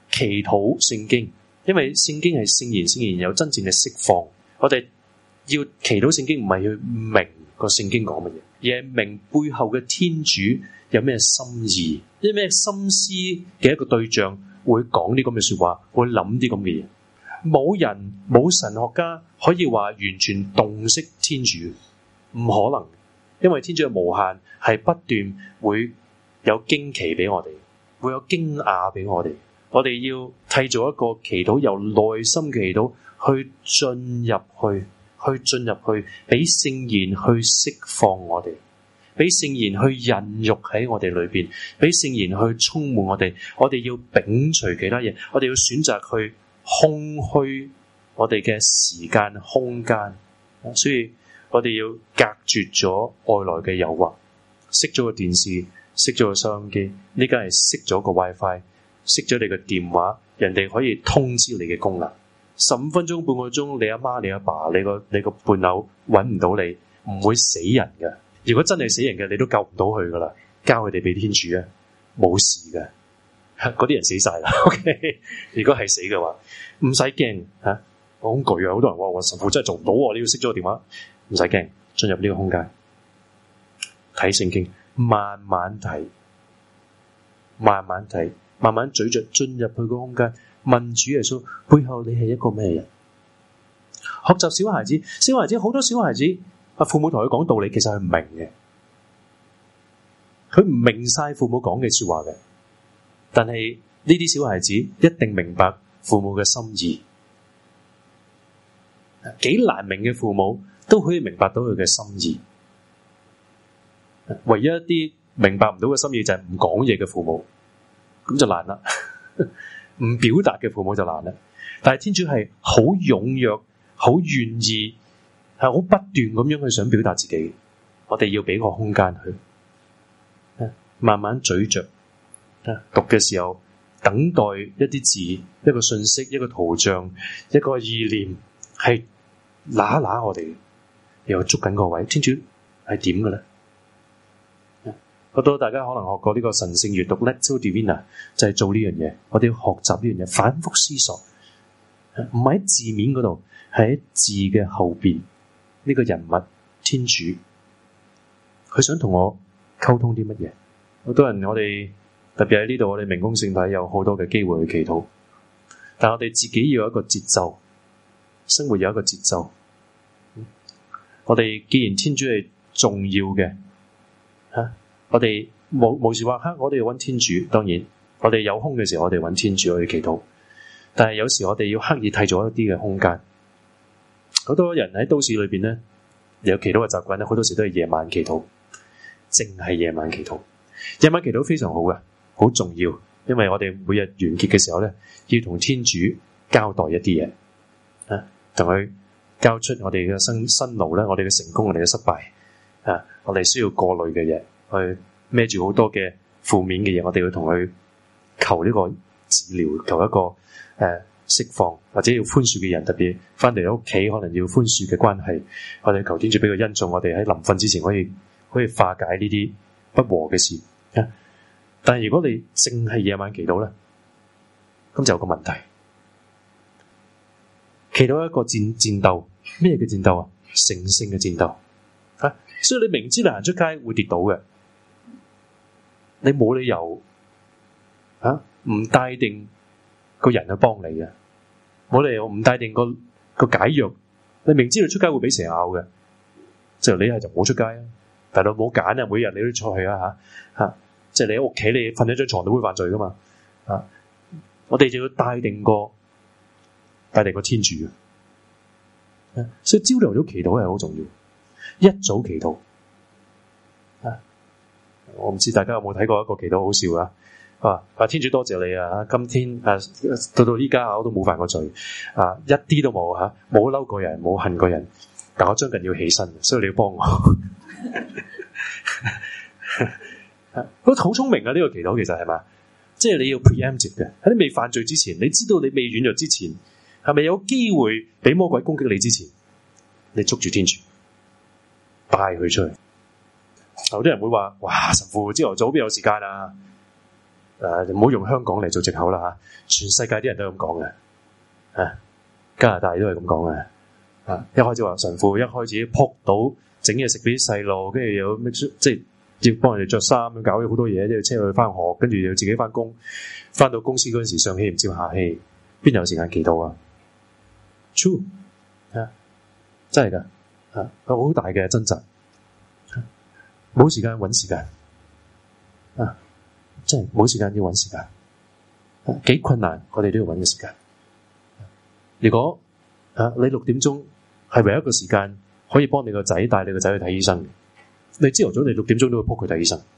祈禱聖經，因為聖經係聖言，聖言有真正嘅釋放。我哋要祈禱聖經，唔係去明個聖經講乜嘢，而係明背後嘅天主有咩心意，有咩心思嘅一個對象會講啲咁嘅說話，會諗啲咁嘅嘢。冇人冇神學家可以話完全洞悉天主，唔可能，因為天主嘅無限係不斷會有驚奇俾我哋，會有驚訝俾我哋。我哋要締造一個祈禱，由內心祈禱去進入去，俾聖言去釋放我哋，俾聖言去孕育喺我哋裏邊，俾聖言去充滿我哋。我哋要摒除其他嘢，我哋要選擇去空虛我哋嘅時間空間。所以我哋要隔絕咗外來嘅誘惑，熄咗個電視，熄咗個收音機，呢家係熄咗個 WiFi， 熄咗你嘅電話，人哋可以通知你嘅功能。15分鐘半個鐘，你阿媽你阿爸你個伴侶揾唔到你，唔會死人嘅。如果真係死人嘅，你都救唔到佢噶啦，交佢哋俾天主啊，冇事嘅。嗰啲人死晒啦。OK， 如果係死嘅話，唔使驚吓。好恐懼啊！好多人話我神父真係做唔到，你要熄咗個電話，唔使驚，進入呢個空間睇聖經，慢慢睇，慢慢咀嚼進入去個空間，問主耶穌背後你係一個咩人？學習小孩子，好多小孩子，父母同佢講道理，其實佢唔明嘅，佢唔明晒父母講嘅說話嘅。但係呢啲小孩子一定明白父母嘅心意，幾難明嘅父母都可以明白到佢嘅心意。唯一一啲明白唔到嘅心意就係唔講嘢嘅父母，咁就難啦。唔表達嘅父母就難啦。但係天主係好踴躍、好願意、係好不斷咁樣去想表達自己。我哋要俾個空間去，慢慢咀嚼。讀嘅時候，等待一啲字、一個信息、一個圖像、一個意念，係揦我哋，又捉緊個位。天主係點嘅咧？好多大家可能學過呢個神聖閱讀 Lectio Divina， 就係做呢樣嘢。我哋要學習呢樣嘢，反覆思索，唔係喺字面嗰度，係喺字嘅後邊。呢個人物天主，佢想同我溝通啲乜嘢？好多人我哋特別喺呢度，我哋明供聖體有好多嘅機會去祈禱，但我哋自己要有一個節奏，生活有一個節奏。我哋既然天主係重要嘅，我哋冇時話我哋要揾天主。當然我哋有空嘅時候，我哋揾天主去祈禱，但係有時我哋要刻意締造一啲嘅空間。好多人喺都市裏邊咧有祈禱嘅習慣咧，好多時都係夜晚祈禱，淨係夜晚祈禱。夜晚祈禱非常好嘅，好重要，因為我哋每日完結嘅時候咧，要同天主交代一啲嘢，同佢交出我哋嘅辛勞咧，我哋嘅成功，我哋嘅失敗，我哋需要過濾嘅嘢，去孭住好多嘅負面嘅嘢，我哋要同佢求呢個治療，求一個釋放，或者要寬恕嘅人，特別翻嚟屋企可能要寬恕嘅關係，我哋求天主俾個恩寵，我哋喺臨瞓之前可以化解呢啲不和嘅事。但係如果你淨係夜晚祈禱咧，咁就有個問題。祈禱一個戰鬥，咩嘅戰鬥啊？聖性嘅戰鬥。所以你明知你行出街會跌倒嘅，你冇理由唔帶定個人去幫你嘅，冇理由唔帶定個解藥。你明知道出街會俾蛇咬嘅，就你係就唔好出街啊！大佬唔好揀啊！每日你都出去啊！即係你喺屋企，你瞓喺張床都會犯罪噶嘛！我哋就要帶定個天主嘅，所以朝頭早祈禱係好重要，一早祈禱。我唔知大家有冇睇過一個祈禱好笑啊！天主多謝你啊！今天到依家我都冇犯過罪一啲都冇冇嬲過人，冇恨過人，但我將近要起身，所以你要幫我。好聰明啊！呢個祈禱其實係嘛，即係你要 preemptive 嘅，喺你未犯罪之前，你知道你未軟弱之前，係咪有機會俾魔鬼攻擊你之前，你捉住天主，帶佢出去。有啲人會話：哇，神父朝頭早邊有時間啊？ 唔好用香港嚟做藉口啦嚇，全世界啲人都咁講嘅，加拿大都係咁講嘅。一開始話神父一開始撲到整嘢食俾啲細路，跟住有即係要幫人哋着衫，咁搞咗好多嘢，即係車佢翻學，跟住要自己翻工，翻到公司嗰陣時上氣唔接下氣，邊有時間祈禱啊 ？True 真係㗎有好大嘅掙扎，冇時間揾時間真係冇時間要揾時間，幾困難，我哋都要揾嘅時間。如果你6點鐘係唯一一個時間可以幫你個仔帶你個仔去睇醫生，你朝頭早你6點鐘都會撲佢睇醫生，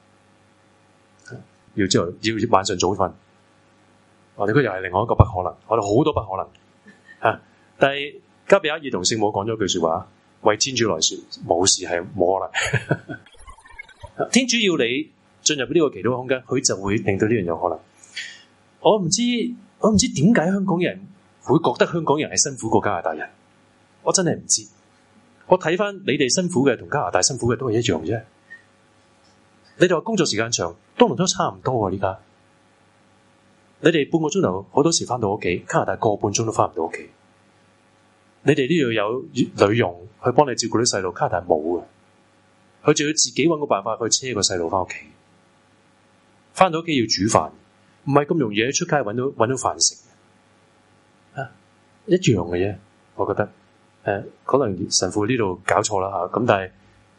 要晚上早瞓。我哋嗰又係另外一個不可能，我哋好多不可能但係加比亞爾同聖母講咗句說話，為天主來說，冇事係冇可能。天主要你進入呢個祈禱空間，佢就會令到呢樣有可能。我唔知點解香港人會覺得香港人係辛苦過加拿大人，我真係唔知。我睇翻你哋辛苦嘅同加拿大辛苦嘅都係一樣啫。你哋話工作時間長，多倫多差唔多啊。呢家你哋半個鐘頭好多時翻到屋企，加拿大個半鐘都翻唔到屋企。你哋呢度有女傭去幫你照顧啲細路，加拿大冇嘅，佢仲要自己揾個辦法去車個細路翻屋企。翻到屋企要煮飯，唔係咁容易喺出街揾到飯食。一樣嘅啫，我覺得可能神父呢度搞錯啦嚇，咁但係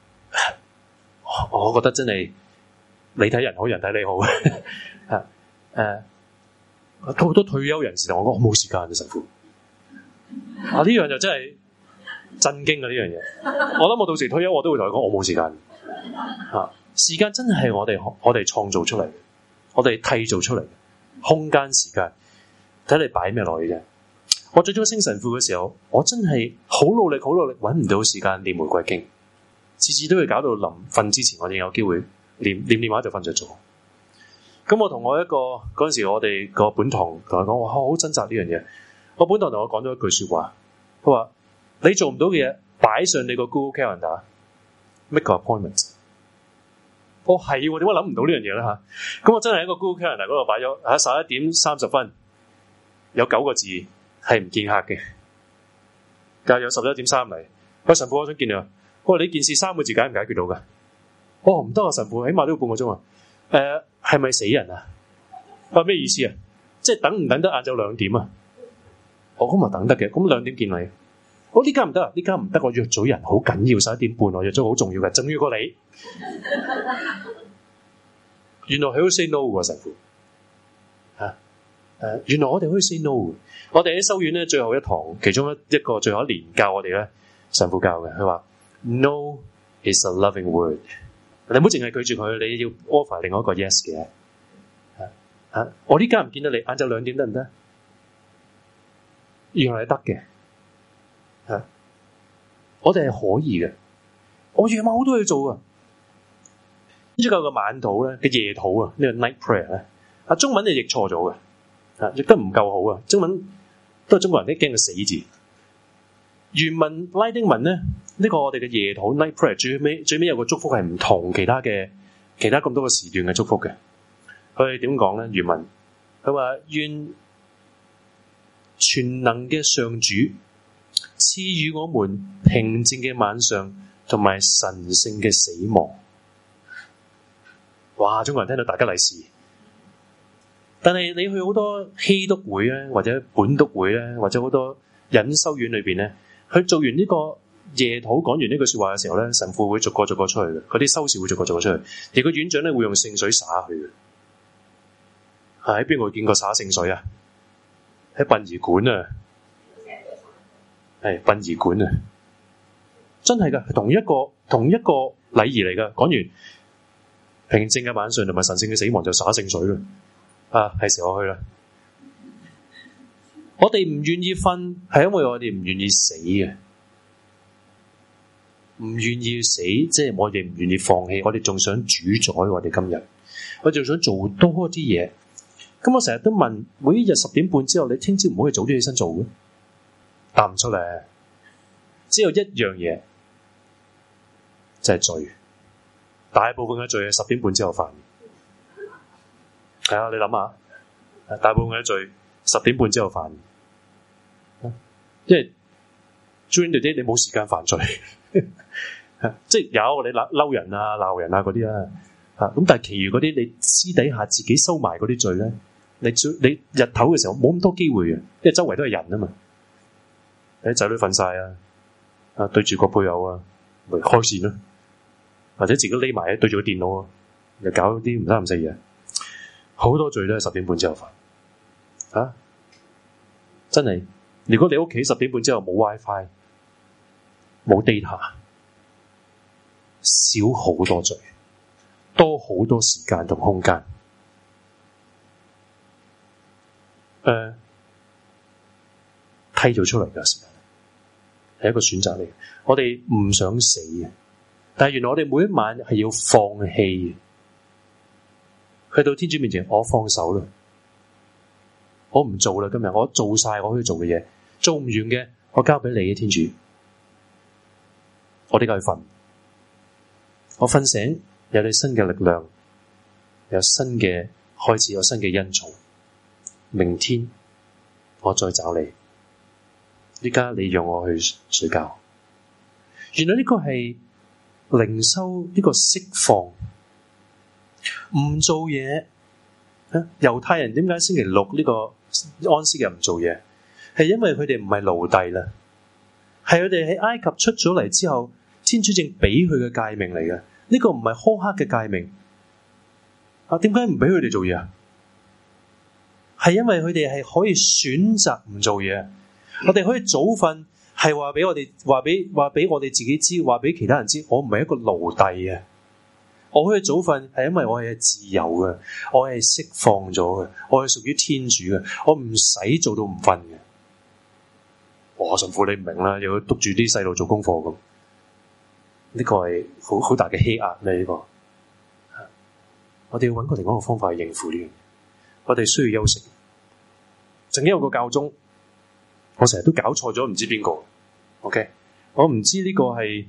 我覺得真係你睇人好，人睇你好好多退休人士同我講，我冇時間嘅神父呢樣就真係震驚啊！呢樣嘢，我諗我到時退休我都會同佢講，我冇時間時間真係我哋創造出嚟，我哋締造出嚟，空間時間睇你擺咩落去啫。我最初升神父嘅時候，我真係好努力揾唔到時間念玫瑰經，次次都會搞到臨瞓之前，我哋有機會念話就瞓着咗。咁我同我一個嗰陣時，我哋個本堂同佢講，我好掙扎呢樣嘢。我本堂同我講咗一句說話，佢話你做唔到嘅嘢，擺上你個 Google Calendar make an appointment。係點解諗唔到呢樣嘢咧嚇？咁我真係喺個 Google Calendar 嗰度擺咗11點30分，有9個字係唔見客嘅，但係有11點3嚟。喂，神父，我想見你啊！我話你件事3個字解唔解決到㗎？唔得啊，神父，起碼都要半個鐘啊！係咪死人啊？咩意思啊？即係等唔等得晏晝2點啊？咁咪等得嘅，咁2點見你。呢家唔得啊！呢家唔得，我約咗人好緊要，11點半我約咗好重要嘅，重要過你。原來佢都 say no 喎，神父。原來我哋可以 say no。我哋喺修院咧最後一堂，其中一個最後一年教我哋咧，神父教嘅，佢話 No is a loving word。你唔好淨係拒絕佢，你要 offer 另外一個 yes 嘅。我呢家唔見得你，晏晝2點得唔得？原來係得嘅。我哋係可以嘅。我夜晚好多嘢做啊。呢個個晚禱咧嘅夜禱啊，呢個 night prayer 咧，中文就譯錯咗嘅。譯得唔夠好啊！中文都係中國人啲驚個死字。原文拉丁文咧，呢個我哋嘅夜禱 night prayer 最尾有個祝福係唔同其他咁多個時段嘅祝福嘅。佢點講咧？原文佢話願全能嘅上主賜予我們平靜嘅晚上同埋神聖嘅死亡。哇！中國人聽到大吉利是。但係你去好多熙篤會咧，或者本篤會咧，或者好多隱修院裏邊咧，佢做完呢個夜禱講完呢句說話嘅時候咧，神父會逐個出去嘅，嗰啲修士會逐個出去，而個院長咧會用聖水灑去嘅。喺邊個見過灑聖水啊？喺殯儀館啊，係殯儀館啊，真係噶，同一個禮儀嚟噶。講完平靜嘅晚上同埋神聖嘅死亡就灑聖水啦。係時候去啦。我哋唔願意瞓，係因為我哋唔願意死嘅，唔願意死，即係我哋唔願意放棄，我哋仲想主宰我哋今日，我仲想做多啲嘢。咁我成日都問，每一日10點半之後，你聽朝唔可以早啲起身做嘅？答唔出嚟。只有一樣嘢，就係罪。大部分嘅罪係10點半之後犯。 係啊，你諗下，大部分嘅罪10點半之後犯，因為 during the day 你冇時間犯罪，即係有你嬲人啊、鬧人啊嗰啲啦，咁但係其餘嗰啲你私底下自己收埋嗰啲罪咧，你日頭嘅時候冇咁多機會嘅，因為周圍都係人啊嘛，你仔女瞓晒啊，對住個配偶啊，咪開線咯，或者自己匿埋對住個電腦啊，又搞啲唔三唔四嘢，好多罪都係10點半之後犯，真係。如果你屋企10點半之後冇 WiFi、冇 data， 少好多罪，多好多時間同空間。梯咗出嚟嘅時間係一個選擇嚟嘅。我哋唔想死嘅，但係原來我哋每一晚係要放棄嘅。去到天主面前，我放手啦，我唔做啦。今日我做晒我可以做嘅嘢，做唔完嘅我交俾你嘅天主。我哋繼續瞓，我瞓醒有你新嘅力量，有新嘅開始，有新嘅恩寵。明天我再找你，依家你讓我去睡覺。原來呢個係靈修，呢個釋放，唔做嘢。猶太人點解星期六呢個安息日唔做嘢？係因為佢哋唔係奴隸啦，係佢哋喺埃及出咗嚟之後，天主正俾佢嘅誡命嚟嘅。呢個唔係苛刻嘅誡命。點解唔俾佢哋做嘢啊？係因為佢哋係可以選擇唔做嘢。我哋可以早瞓，係話俾我哋話俾我哋自己知，話俾其他人知，我唔係一個奴隸嘅。我可以早瞓，係因為我係自由嘅，我係釋放咗嘅，我係屬於天主嘅，我唔使做到唔瞓嘅。我神父你唔明啦，又要督住啲細路做功課咁，呢個係好大嘅欺壓咧。呢個我哋要揾個另外一個方法去應付呢樣嘢。我哋需要休息。曾經有個教宗，我成日都搞錯咗，唔知邊個。OK， 我唔知呢個係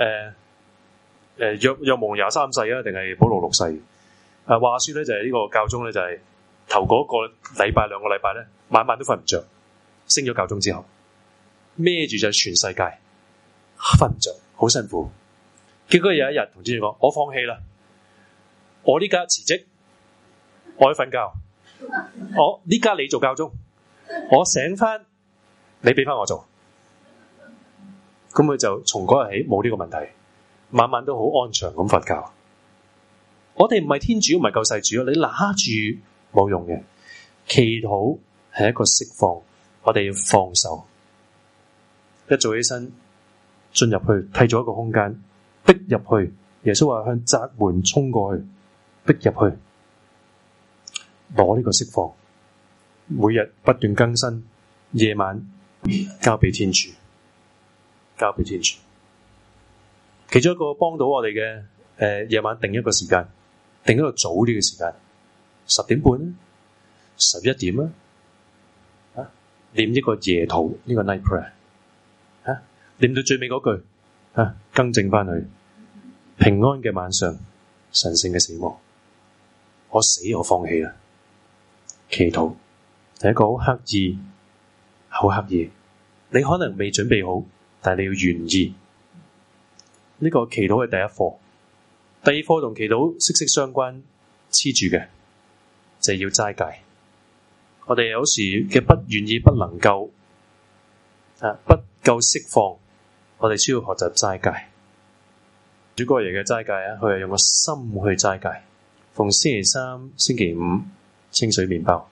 若望23世啊，定係保羅6世。話說咧，就係呢個教宗咧，就係頭嗰個禮拜2個禮拜咧，晚晚都瞓唔着。升咗教宗之後，孭住就係全世界瞓唔着，好辛苦。結果有一日同天主講：我放棄啦，我呢家辭職，我去瞓覺。我呢家你做教宗，我醒翻，你俾翻我做。咁佢就從嗰日起冇呢個問題，晚晚都好安詳咁瞓覺。我哋唔係天主，唔係救世主，你拿住冇用嘅。祈禱係一個釋放，我哋要放手。一早起身，進入去，替咗一個空間，逼入去。耶穌話向窄門衝過去，逼入去。攞呢個釋放，每日不斷更新，夜晚交俾天主，交俾天主。其中一個幫到我哋嘅，夜晚定一個時間，定一個早啲嘅時間，10點半、11點啊，念呢個夜禱，呢個 night prayer，念到最尾嗰句，更正翻去，平安嘅晚上，神聖嘅死亡，我死我放棄啦。祈禱係一個好刻意，好刻意。你可能未準備好，但係你要願意。呢個祈禱係第一課。第二課同祈禱息息相關，黐住嘅就係要齋戒。我哋有時嘅不願意、不能夠不夠釋放，我哋需要學習齋戒。主哥爺嘅齋戒佢係用個心去齋戒。逢星期3、星期5。清水麵包，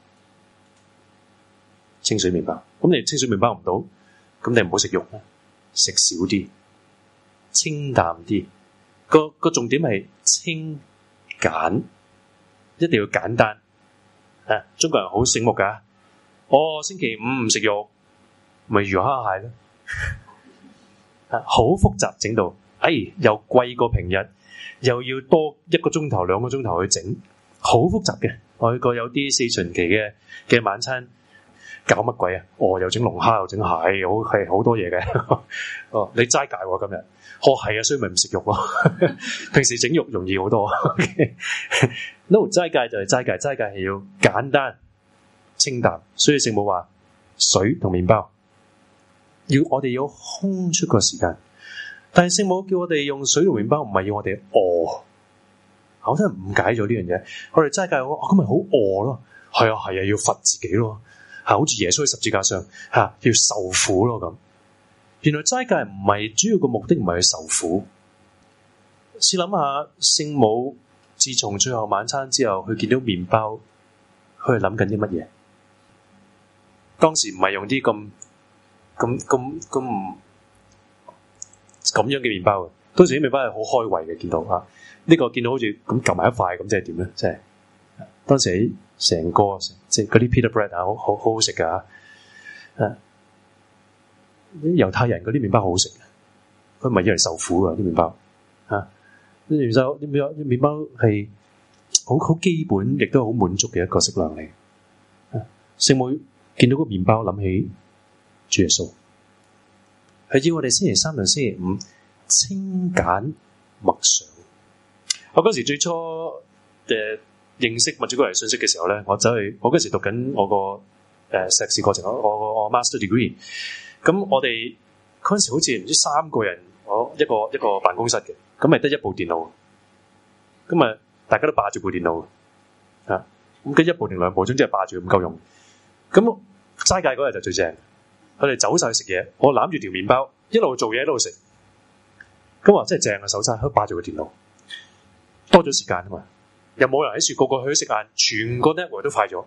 清水麵包。咁你清水麵包唔到，咁你唔好食肉啦，食少啲，清淡啲。個重點係清簡，一定要簡單。中國人好醒目噶，星期5唔食肉，咪魚蝦蟹咯。好複雜整到，又貴過平日，又要多1個鐘頭、2個鐘頭去整，好複雜嘅。我去過有啲4旬期嘅晚餐， 搞乜鬼啊？又整龍蝦又整蟹，好多嘢嘅。你齋戒喎今日？係啊，所以咪唔食肉咯。平時整肉容易好多。no， 齋戒就係齋戒，齋戒係要簡單清淡。所以聖母話水同麵包，我哋要空出個時間。但係聖母叫我哋用水同麵包，唔係要我哋餓。我真係誤解咗呢樣嘢。我哋齋戒咁咪好餓咯？係啊，要罰自己咯。好似耶穌喺十字架上要受苦咯咁。原來齋戒唔係主要個目的，唔係去受苦。試諗下，聖母自從最後晚餐之後，佢見到麵包，佢係諗緊啲乜嘢？當時唔係用啲咁樣嘅麵包嘅，當時啲麵包係好開胃嘅，見到呢個見到好似咁撳埋一塊咁，即係點咧？即係當時喺成個即係嗰啲 pita bread 好好食噶猶太人嗰啲麵包好好食嘅，佢唔係要嚟受苦嘅啲麵包啲麵包係好基本，亦都好滿足嘅一個食糧嚟。聖母見到個麵包，諗起主耶穌，係要我哋星期三同星期五清簡默想。我嗰時最初認識或者過嚟信息嘅時候咧，我嗰時讀緊我個碩士課程，我 master degree。咁我哋嗰陣時好似唔知3個人，我一個辦公室嘅，咁咪得一部電腦，咁啊大家都霸住部電腦咁跟一部定2部，總之係霸住唔夠用。咁齋戒嗰日就最正，佢哋走晒去食嘢，我攬住條麵包一路做嘢一路食，咁話真係正啊！手揸佢霸住個電腦，多咗時間啊嘛，又冇人喺樹，個個去食晏，全個 network 都快咗。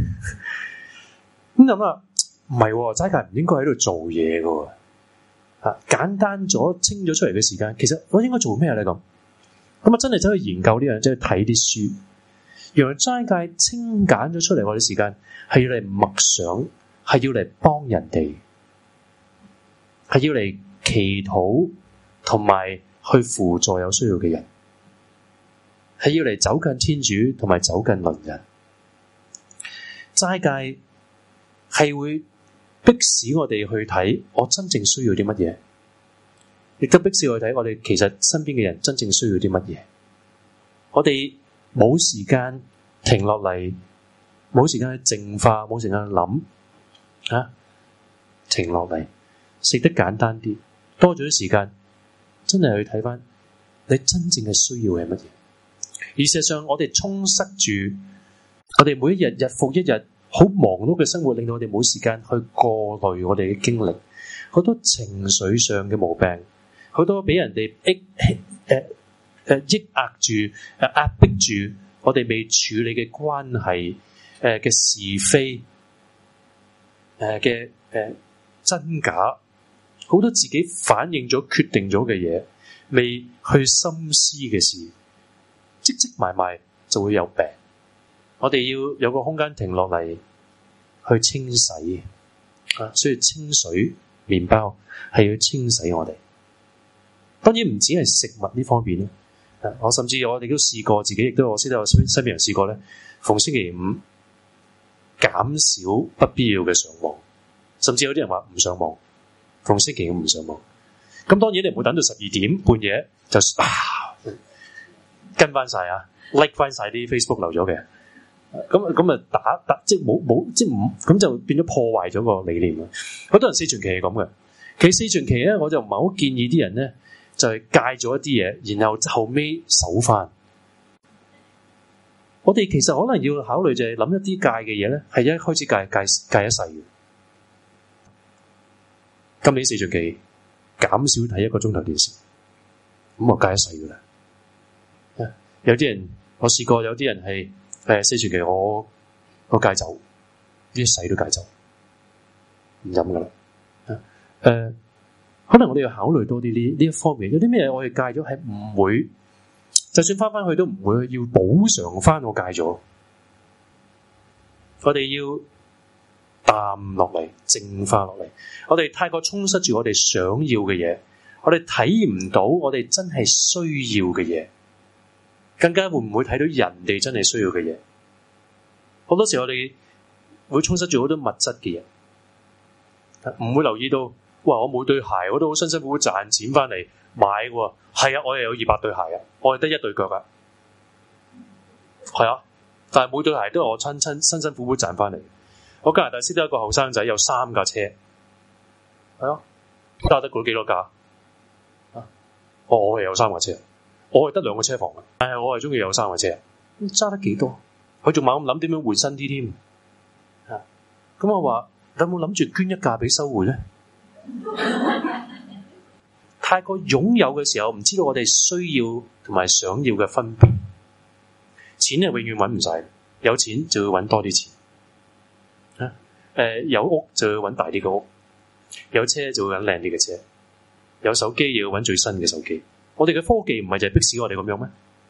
咁諗啊，唔係齋戒唔應該喺度做嘢噶，簡單咗清咗出嚟嘅時間，其實我應該做咩咧咁？咁啊真係走去研究呢樣，即係睇啲書。原來齋戒清簡咗出嚟，我哋時間係要嚟默想，係要嚟幫人哋，係要嚟祈禱，同埋去輔助有需要嘅人，係要嚟走近天主，同埋走近鄰人。齋戒係會迫使我哋去睇我真正需要啲乜嘢，亦都迫使我哋睇我哋其實身邊嘅人真正需要啲乜嘢。我哋冇時間停落嚟，冇時間去淨化，冇時間去諗停落嚟，食得簡單啲，多咗啲時間，真係去睇翻你真正嘅需要係乜嘢。而事實上，我哋充塞住我哋每一日日復一日好忙碌嘅生活，令到我哋冇時間去過濾我哋嘅經歷，好多情緒上嘅毛病，好多俾人哋抑壓住、壓迫住我哋未處理嘅關係嘅是非嘅真假，好多自己反應咗、決定咗嘅嘢，未去深思嘅事，積積埋埋就會有病。我哋要有個空間停落嚟去清洗所以清水麵包係要清洗我哋。當然唔止係食物呢方面，我甚至我哋都試過，自己亦都我識得有身邊人試過咧，逢星期五減少不必要嘅上網，甚至有啲人話唔上網，逢星期五唔上網。咁當然你唔會等到12點半夜就跟翻晒like 翻晒啲 Facebook 留咗嘅，咁啊打即係冇即係唔咁就變咗破壞咗個理念啦。好多人四旬期係咁嘅，其實四旬期咧我就唔係好建議啲人咧就係戒咗一啲嘢，然後後尾守翻。我哋其實可能要考慮就係諗一啲戒嘅嘢咧，係一開始戒一世嘅。今年四旬期減少睇1個鐘頭電視，咁我戒一世噶啦。有啲人我試過，有啲人係四旬期我戒酒，一世都戒酒，唔飲噶啦。可能我哋要考慮多啲呢一方面，有啲咩我哋戒咗係唔會，就算翻去都唔會要補償翻我戒咗。我哋要淡落嚟，淨化落嚟。我哋太過充塞住我哋想要嘅嘢，我哋睇唔到我哋真係需要嘅嘢，更加會唔會睇到人哋真係需要嘅嘢？好多時我哋會充塞住好多物質嘅嘢，唔會留意到，哇！我每對鞋我都好辛辛苦苦賺錢翻嚟買喎，係啊，我又有200對鞋啊，我係得1對腳啊，係啊，但係每對鞋都係我辛辛苦苦賺翻嚟。我加拿大識得一個後生仔有3架車，係啊，揸得嗰幾多架啊？我係有3架車，我係得2個車房嘅，但係我係中意有3架車，揸得幾多？佢仲猛咁諗點樣換新啲添啊？咁我話你有冇諗住捐1架俾收會咧？太過擁有嘅時候，唔知道我哋需要同埋想要嘅分別。錢係永遠揾唔晒，有錢就要揾多啲錢。有屋就要揾大啲嘅屋，有車就要揾靚啲嘅車，有手機要揾最新嘅手機。我哋嘅科技唔係就係迫使我哋咁樣咩？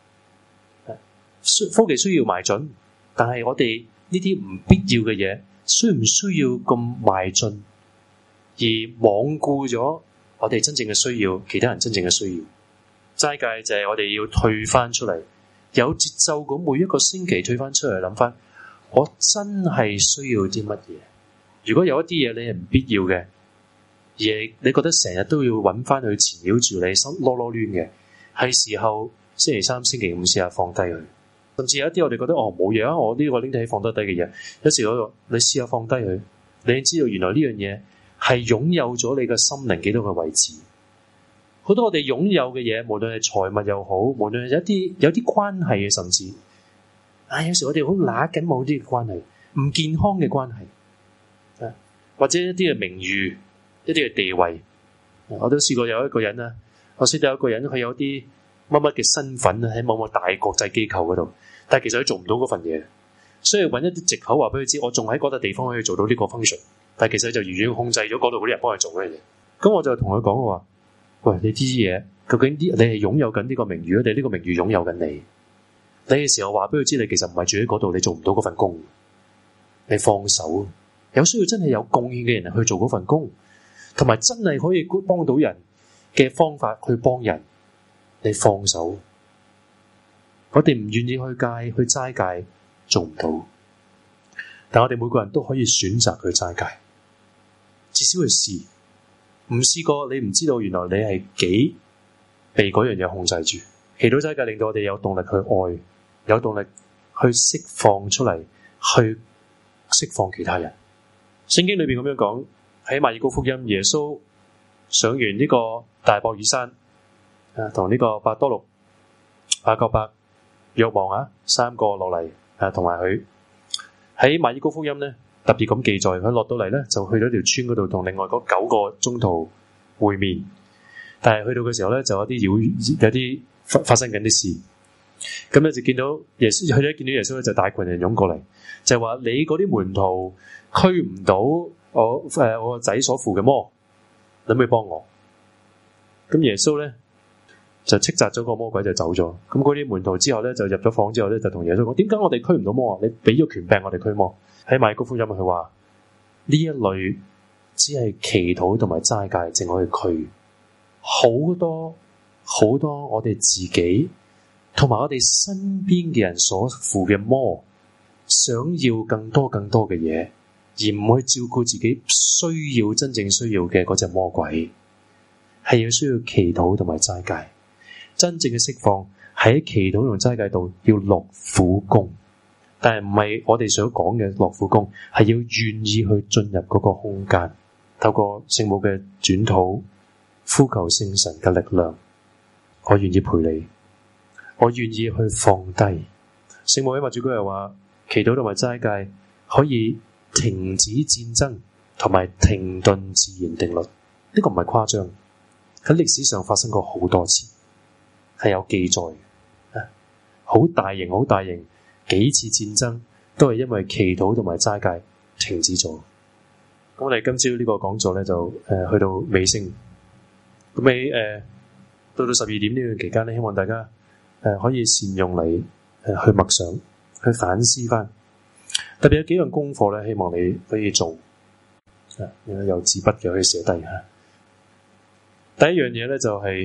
科技需要邁進，但係我哋呢啲唔必要嘅嘢，需唔需要咁邁進，而罔顧咗我哋真正嘅需要，其他人真正嘅需要？齋戒就係我哋要退翻出嚟，有節奏咁每一個星期退翻出嚟諗翻，我真係需要啲乜嘢？如果有一啲嘢你係唔必要嘅，而你覺得成日都要揾翻去纏繞住你，心囉囉攣嘅，係時候星期3、星期5試下放低佢。甚至有一啲我哋覺得冇嘢啊，我呢個拎得起放得低嘅嘢，有時你試下放低佢，你知道原來呢樣嘢係擁有咗你嘅心靈幾多個位置。好多我哋擁有嘅嘢，無論係財物又好，無論係有啲關係嘅，甚至有時我哋好揦緊某啲嘅關係，唔健康嘅關係。或者一啲嘅名譽，一啲嘅地位，我都試過有一個人啦，我識得有一個人，佢有啲乜乜嘅身份喺某個大國際機構嗰度，但係其實佢做唔到嗰份嘢，所以揾一啲藉口話俾佢知，我仲喺嗰笪地方可以做到呢個 function， 但係其實佢就完全控制咗嗰度嗰啲人幫佢做嘅嘢。咁我就同佢講我話，喂，你啲嘢究竟你係擁有緊呢個名譽，定呢個名譽擁有緊你？你嘅時候話俾佢知，你其實唔係住喺嗰度，你做唔到嗰份工，你放手。有需要真係有貢獻嘅人去做嗰份工，同埋真係可以幫到人嘅方法去幫人，你放手。我哋唔願意去齋戒，做唔到。但我哋每個人都可以選擇去齋戒，至少去試。唔試過，你唔知道原來你係幾被嗰樣嘢控制住。祈禱齋戒令到我哋有動力去愛，有動力去釋放出嚟，去釋放其他人。聖經裏邊咁樣講，喺馬爾谷福音，耶穌上完呢個大博爾山，同呢個伯多祿、雅各伯、若望3個落嚟，同埋佢喺馬爾谷福音咧特別咁記載，佢落到嚟咧就去咗條村嗰度同另外嗰9個宗徒會面，但係去到嘅時候咧就有啲發生緊啲事，咁咧就見到耶穌，佢一見到耶穌咧就大群人湧過嚟，就係話你嗰啲門徒驅唔到我個仔所附嘅魔，你可唔可以幫我？咁耶穌咧就斥責咗個魔鬼就走咗。咁嗰啲門徒之後咧就入咗房之後咧就同耶穌講：點解我哋驅唔到魔啊？你俾咗權柄我哋驅魔。喺馬爾谷福音佢話呢一類只係祈禱同埋齋戒淨可以驅，好多好多我哋自己同埋我哋身邊嘅人所附嘅魔，想要更多嘅嘢，而唔去照顧自己真正需要嘅嗰隻魔鬼，係要需要祈禱同埋齋戒。真正嘅釋放喺祈禱同齋戒度要落苦功，但係唔係我哋所講嘅落苦功，係要願意去進入嗰個空間，透過聖母嘅轉禱，呼求聖神嘅力量。我願意陪你，我願意去放低。聖母喺默主哥又話，祈禱同埋齋戒可以停止戰爭同埋停頓自然定律，呢個唔係誇張，喺歷史上發生過好多次，係有記載嘅。好大型幾次戰爭都係因為祈禱同埋齋戒停止咗。咁我哋今朝呢個講座咧就去到尾聲。咁喺到12點呢段期間咧，希望大家可以善用嚟去默想，去反思翻。特別有幾樣功課咧，希望你可以做。有紙筆嘅可以寫低吓。第一樣嘢咧就係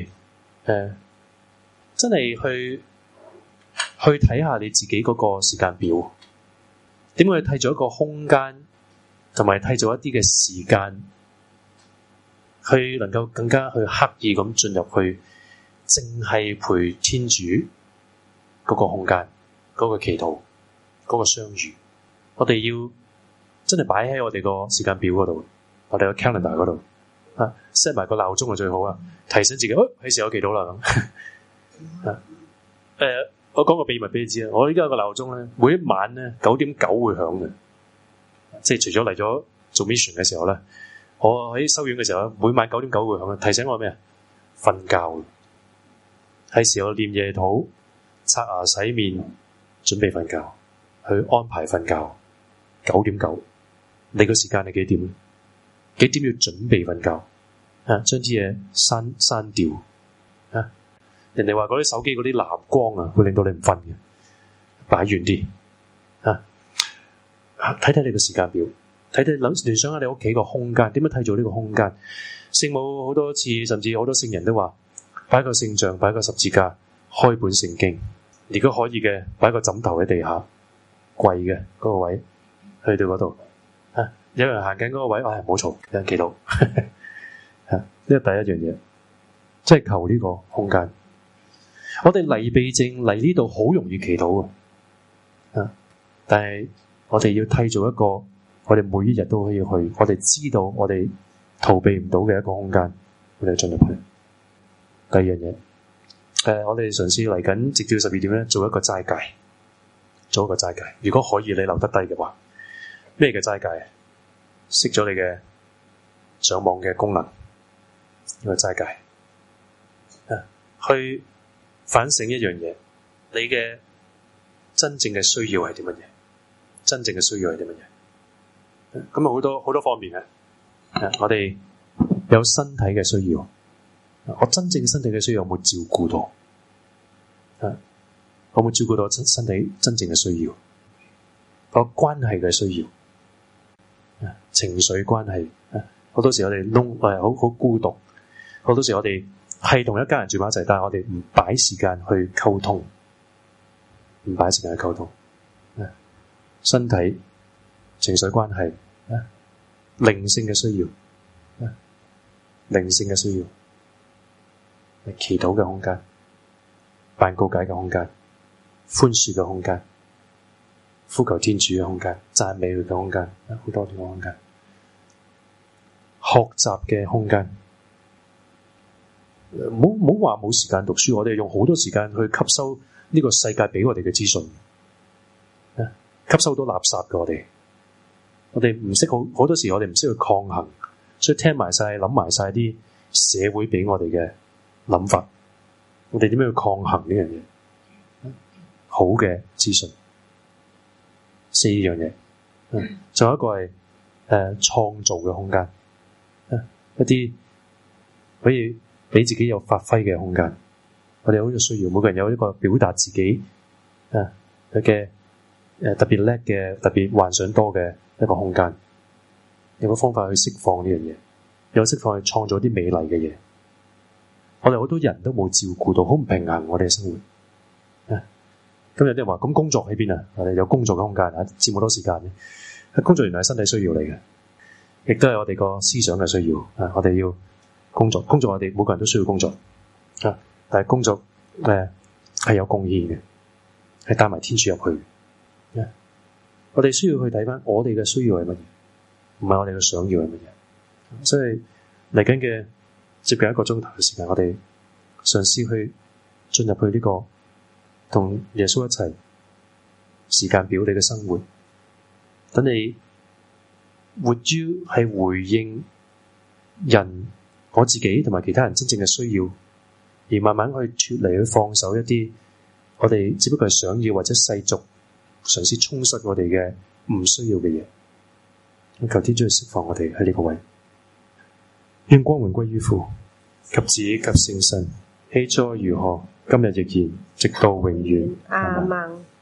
真係去睇下你自己嗰個時間表。 點樣去締造一個空間，同埋締造一啲嘅時間，去能夠更加去刻意咁進入去，淨係陪天主嗰個空間，嗰個祈禱，嗰個相遇。我哋要真係擺喺我哋個時間表嗰度，我哋個 calendar 嗰度啊 set 埋個鬧鐘就最好啊，提醒自己，係時候祈禱啦咁。我講個秘密俾你知啊，我依家有個鬧鐘咧，每一晚咧9:09會響嘅，即係除咗嚟咗做 mission 嘅時候咧，我喺修院嘅時候，每晚9:09會響嘅，提醒我咩啊？瞓覺，係時候念夜禱、刷牙、洗面，準備瞓覺，去安排瞓覺。9:09，你個時間係幾點？幾點要準備瞓覺？將啲嘢刪掉。人哋話嗰啲手機嗰啲藍光啊，會令到你唔瞓嘅，擺遠啲。睇睇你個時間表，睇睇聯想下你屋企個空間，點樣睇做呢個空間？聖母好多次，甚至好多聖人都話，擺個聖像，擺個十字架，開本聖經。如果可以嘅，擺個枕頭喺地下，跪嘅嗰個位，去到嗰度。有人行緊嗰個位，唔好嘈，有人祈禱。呢個第一樣嘢，即係求呢個空間。我哋嚟避靜嚟呢度好容易祈禱但係我哋要締造一個我哋每一日都可以去，我哋知道我哋逃避唔到嘅一個空間，我哋進入去。第二樣嘢，我哋嘗試嚟緊直至12點咧，做一個齋戒，做一個齋戒。如果可以，你留得低嘅話，咩嘅齋戒？熄咗你嘅上網嘅功能，呢個齋戒，去反省一樣嘢，你嘅真正嘅需要係啲乜嘢？真正嘅需要係啲乜嘢？咁好多方面嘅。我哋有身體嘅需要，我真正身體嘅需要有冇照顧到？我冇照顧到身體真正嘅需要？個關係嘅需要，情緒關係。好多時我哋好孤獨，好多時我哋係同一家人住埋一齊，但係我哋唔擺時間去溝通，唔擺時間去溝通。身體、情緒關係、靈性嘅需要、靈性嘅需要、祈禱嘅空間、辦告解嘅空間、寬恕嘅空間、呼求天主嘅空間、讚美佢嘅空間，好多啲空間。學習嘅空間，唔好話冇時間讀書，我哋用好多時間去吸收呢個世界俾我哋嘅資訊，吸收到垃圾嘅我哋唔識好多時，我哋唔識去抗衡，所以聽埋晒、諗埋晒啲社會俾我哋嘅諗法，我哋點樣去抗衡呢樣嘢？好嘅資訊，4樣嘢，仲有一個係創造嘅空間。一啲可以俾自己有發揮嘅空間，我哋好有需要，每個人有一個表達自己佢嘅特別叻嘅、特別幻想多嘅一個空間，有個方法去釋放呢樣嘢，有釋放去創造啲美麗嘅嘢。我哋好多人都冇照顧到，好唔平衡我哋嘅生活。咁有啲人話：咁工作喺邊啊？我哋有工作嘅空間佔好多時間嘅。工作原來係身體需要嚟嘅。亦都係我哋個思想嘅需要我哋要工作，我哋每個人都需要工作但係工作係有貢獻嘅，係帶埋天主入去我哋需要去睇翻我哋嘅需要係乜嘢，唔係我哋嘅想要係乜嘢。所以嚟緊嘅接近1個鐘頭嘅時間，我哋嘗試去進入去呢個同耶穌一齊時間表你嘅生活，等你活於係回應人我自己同埋其他人真正嘅需要，而慢慢去脫離去放手一啲我哋只不過係想要或者世俗嘗試充實我哋嘅唔需要嘅嘢。求天主去釋放我哋喺呢個位，願光榮歸於父及子及聖神，起初如何，今日亦然，直到永遠。 阿們。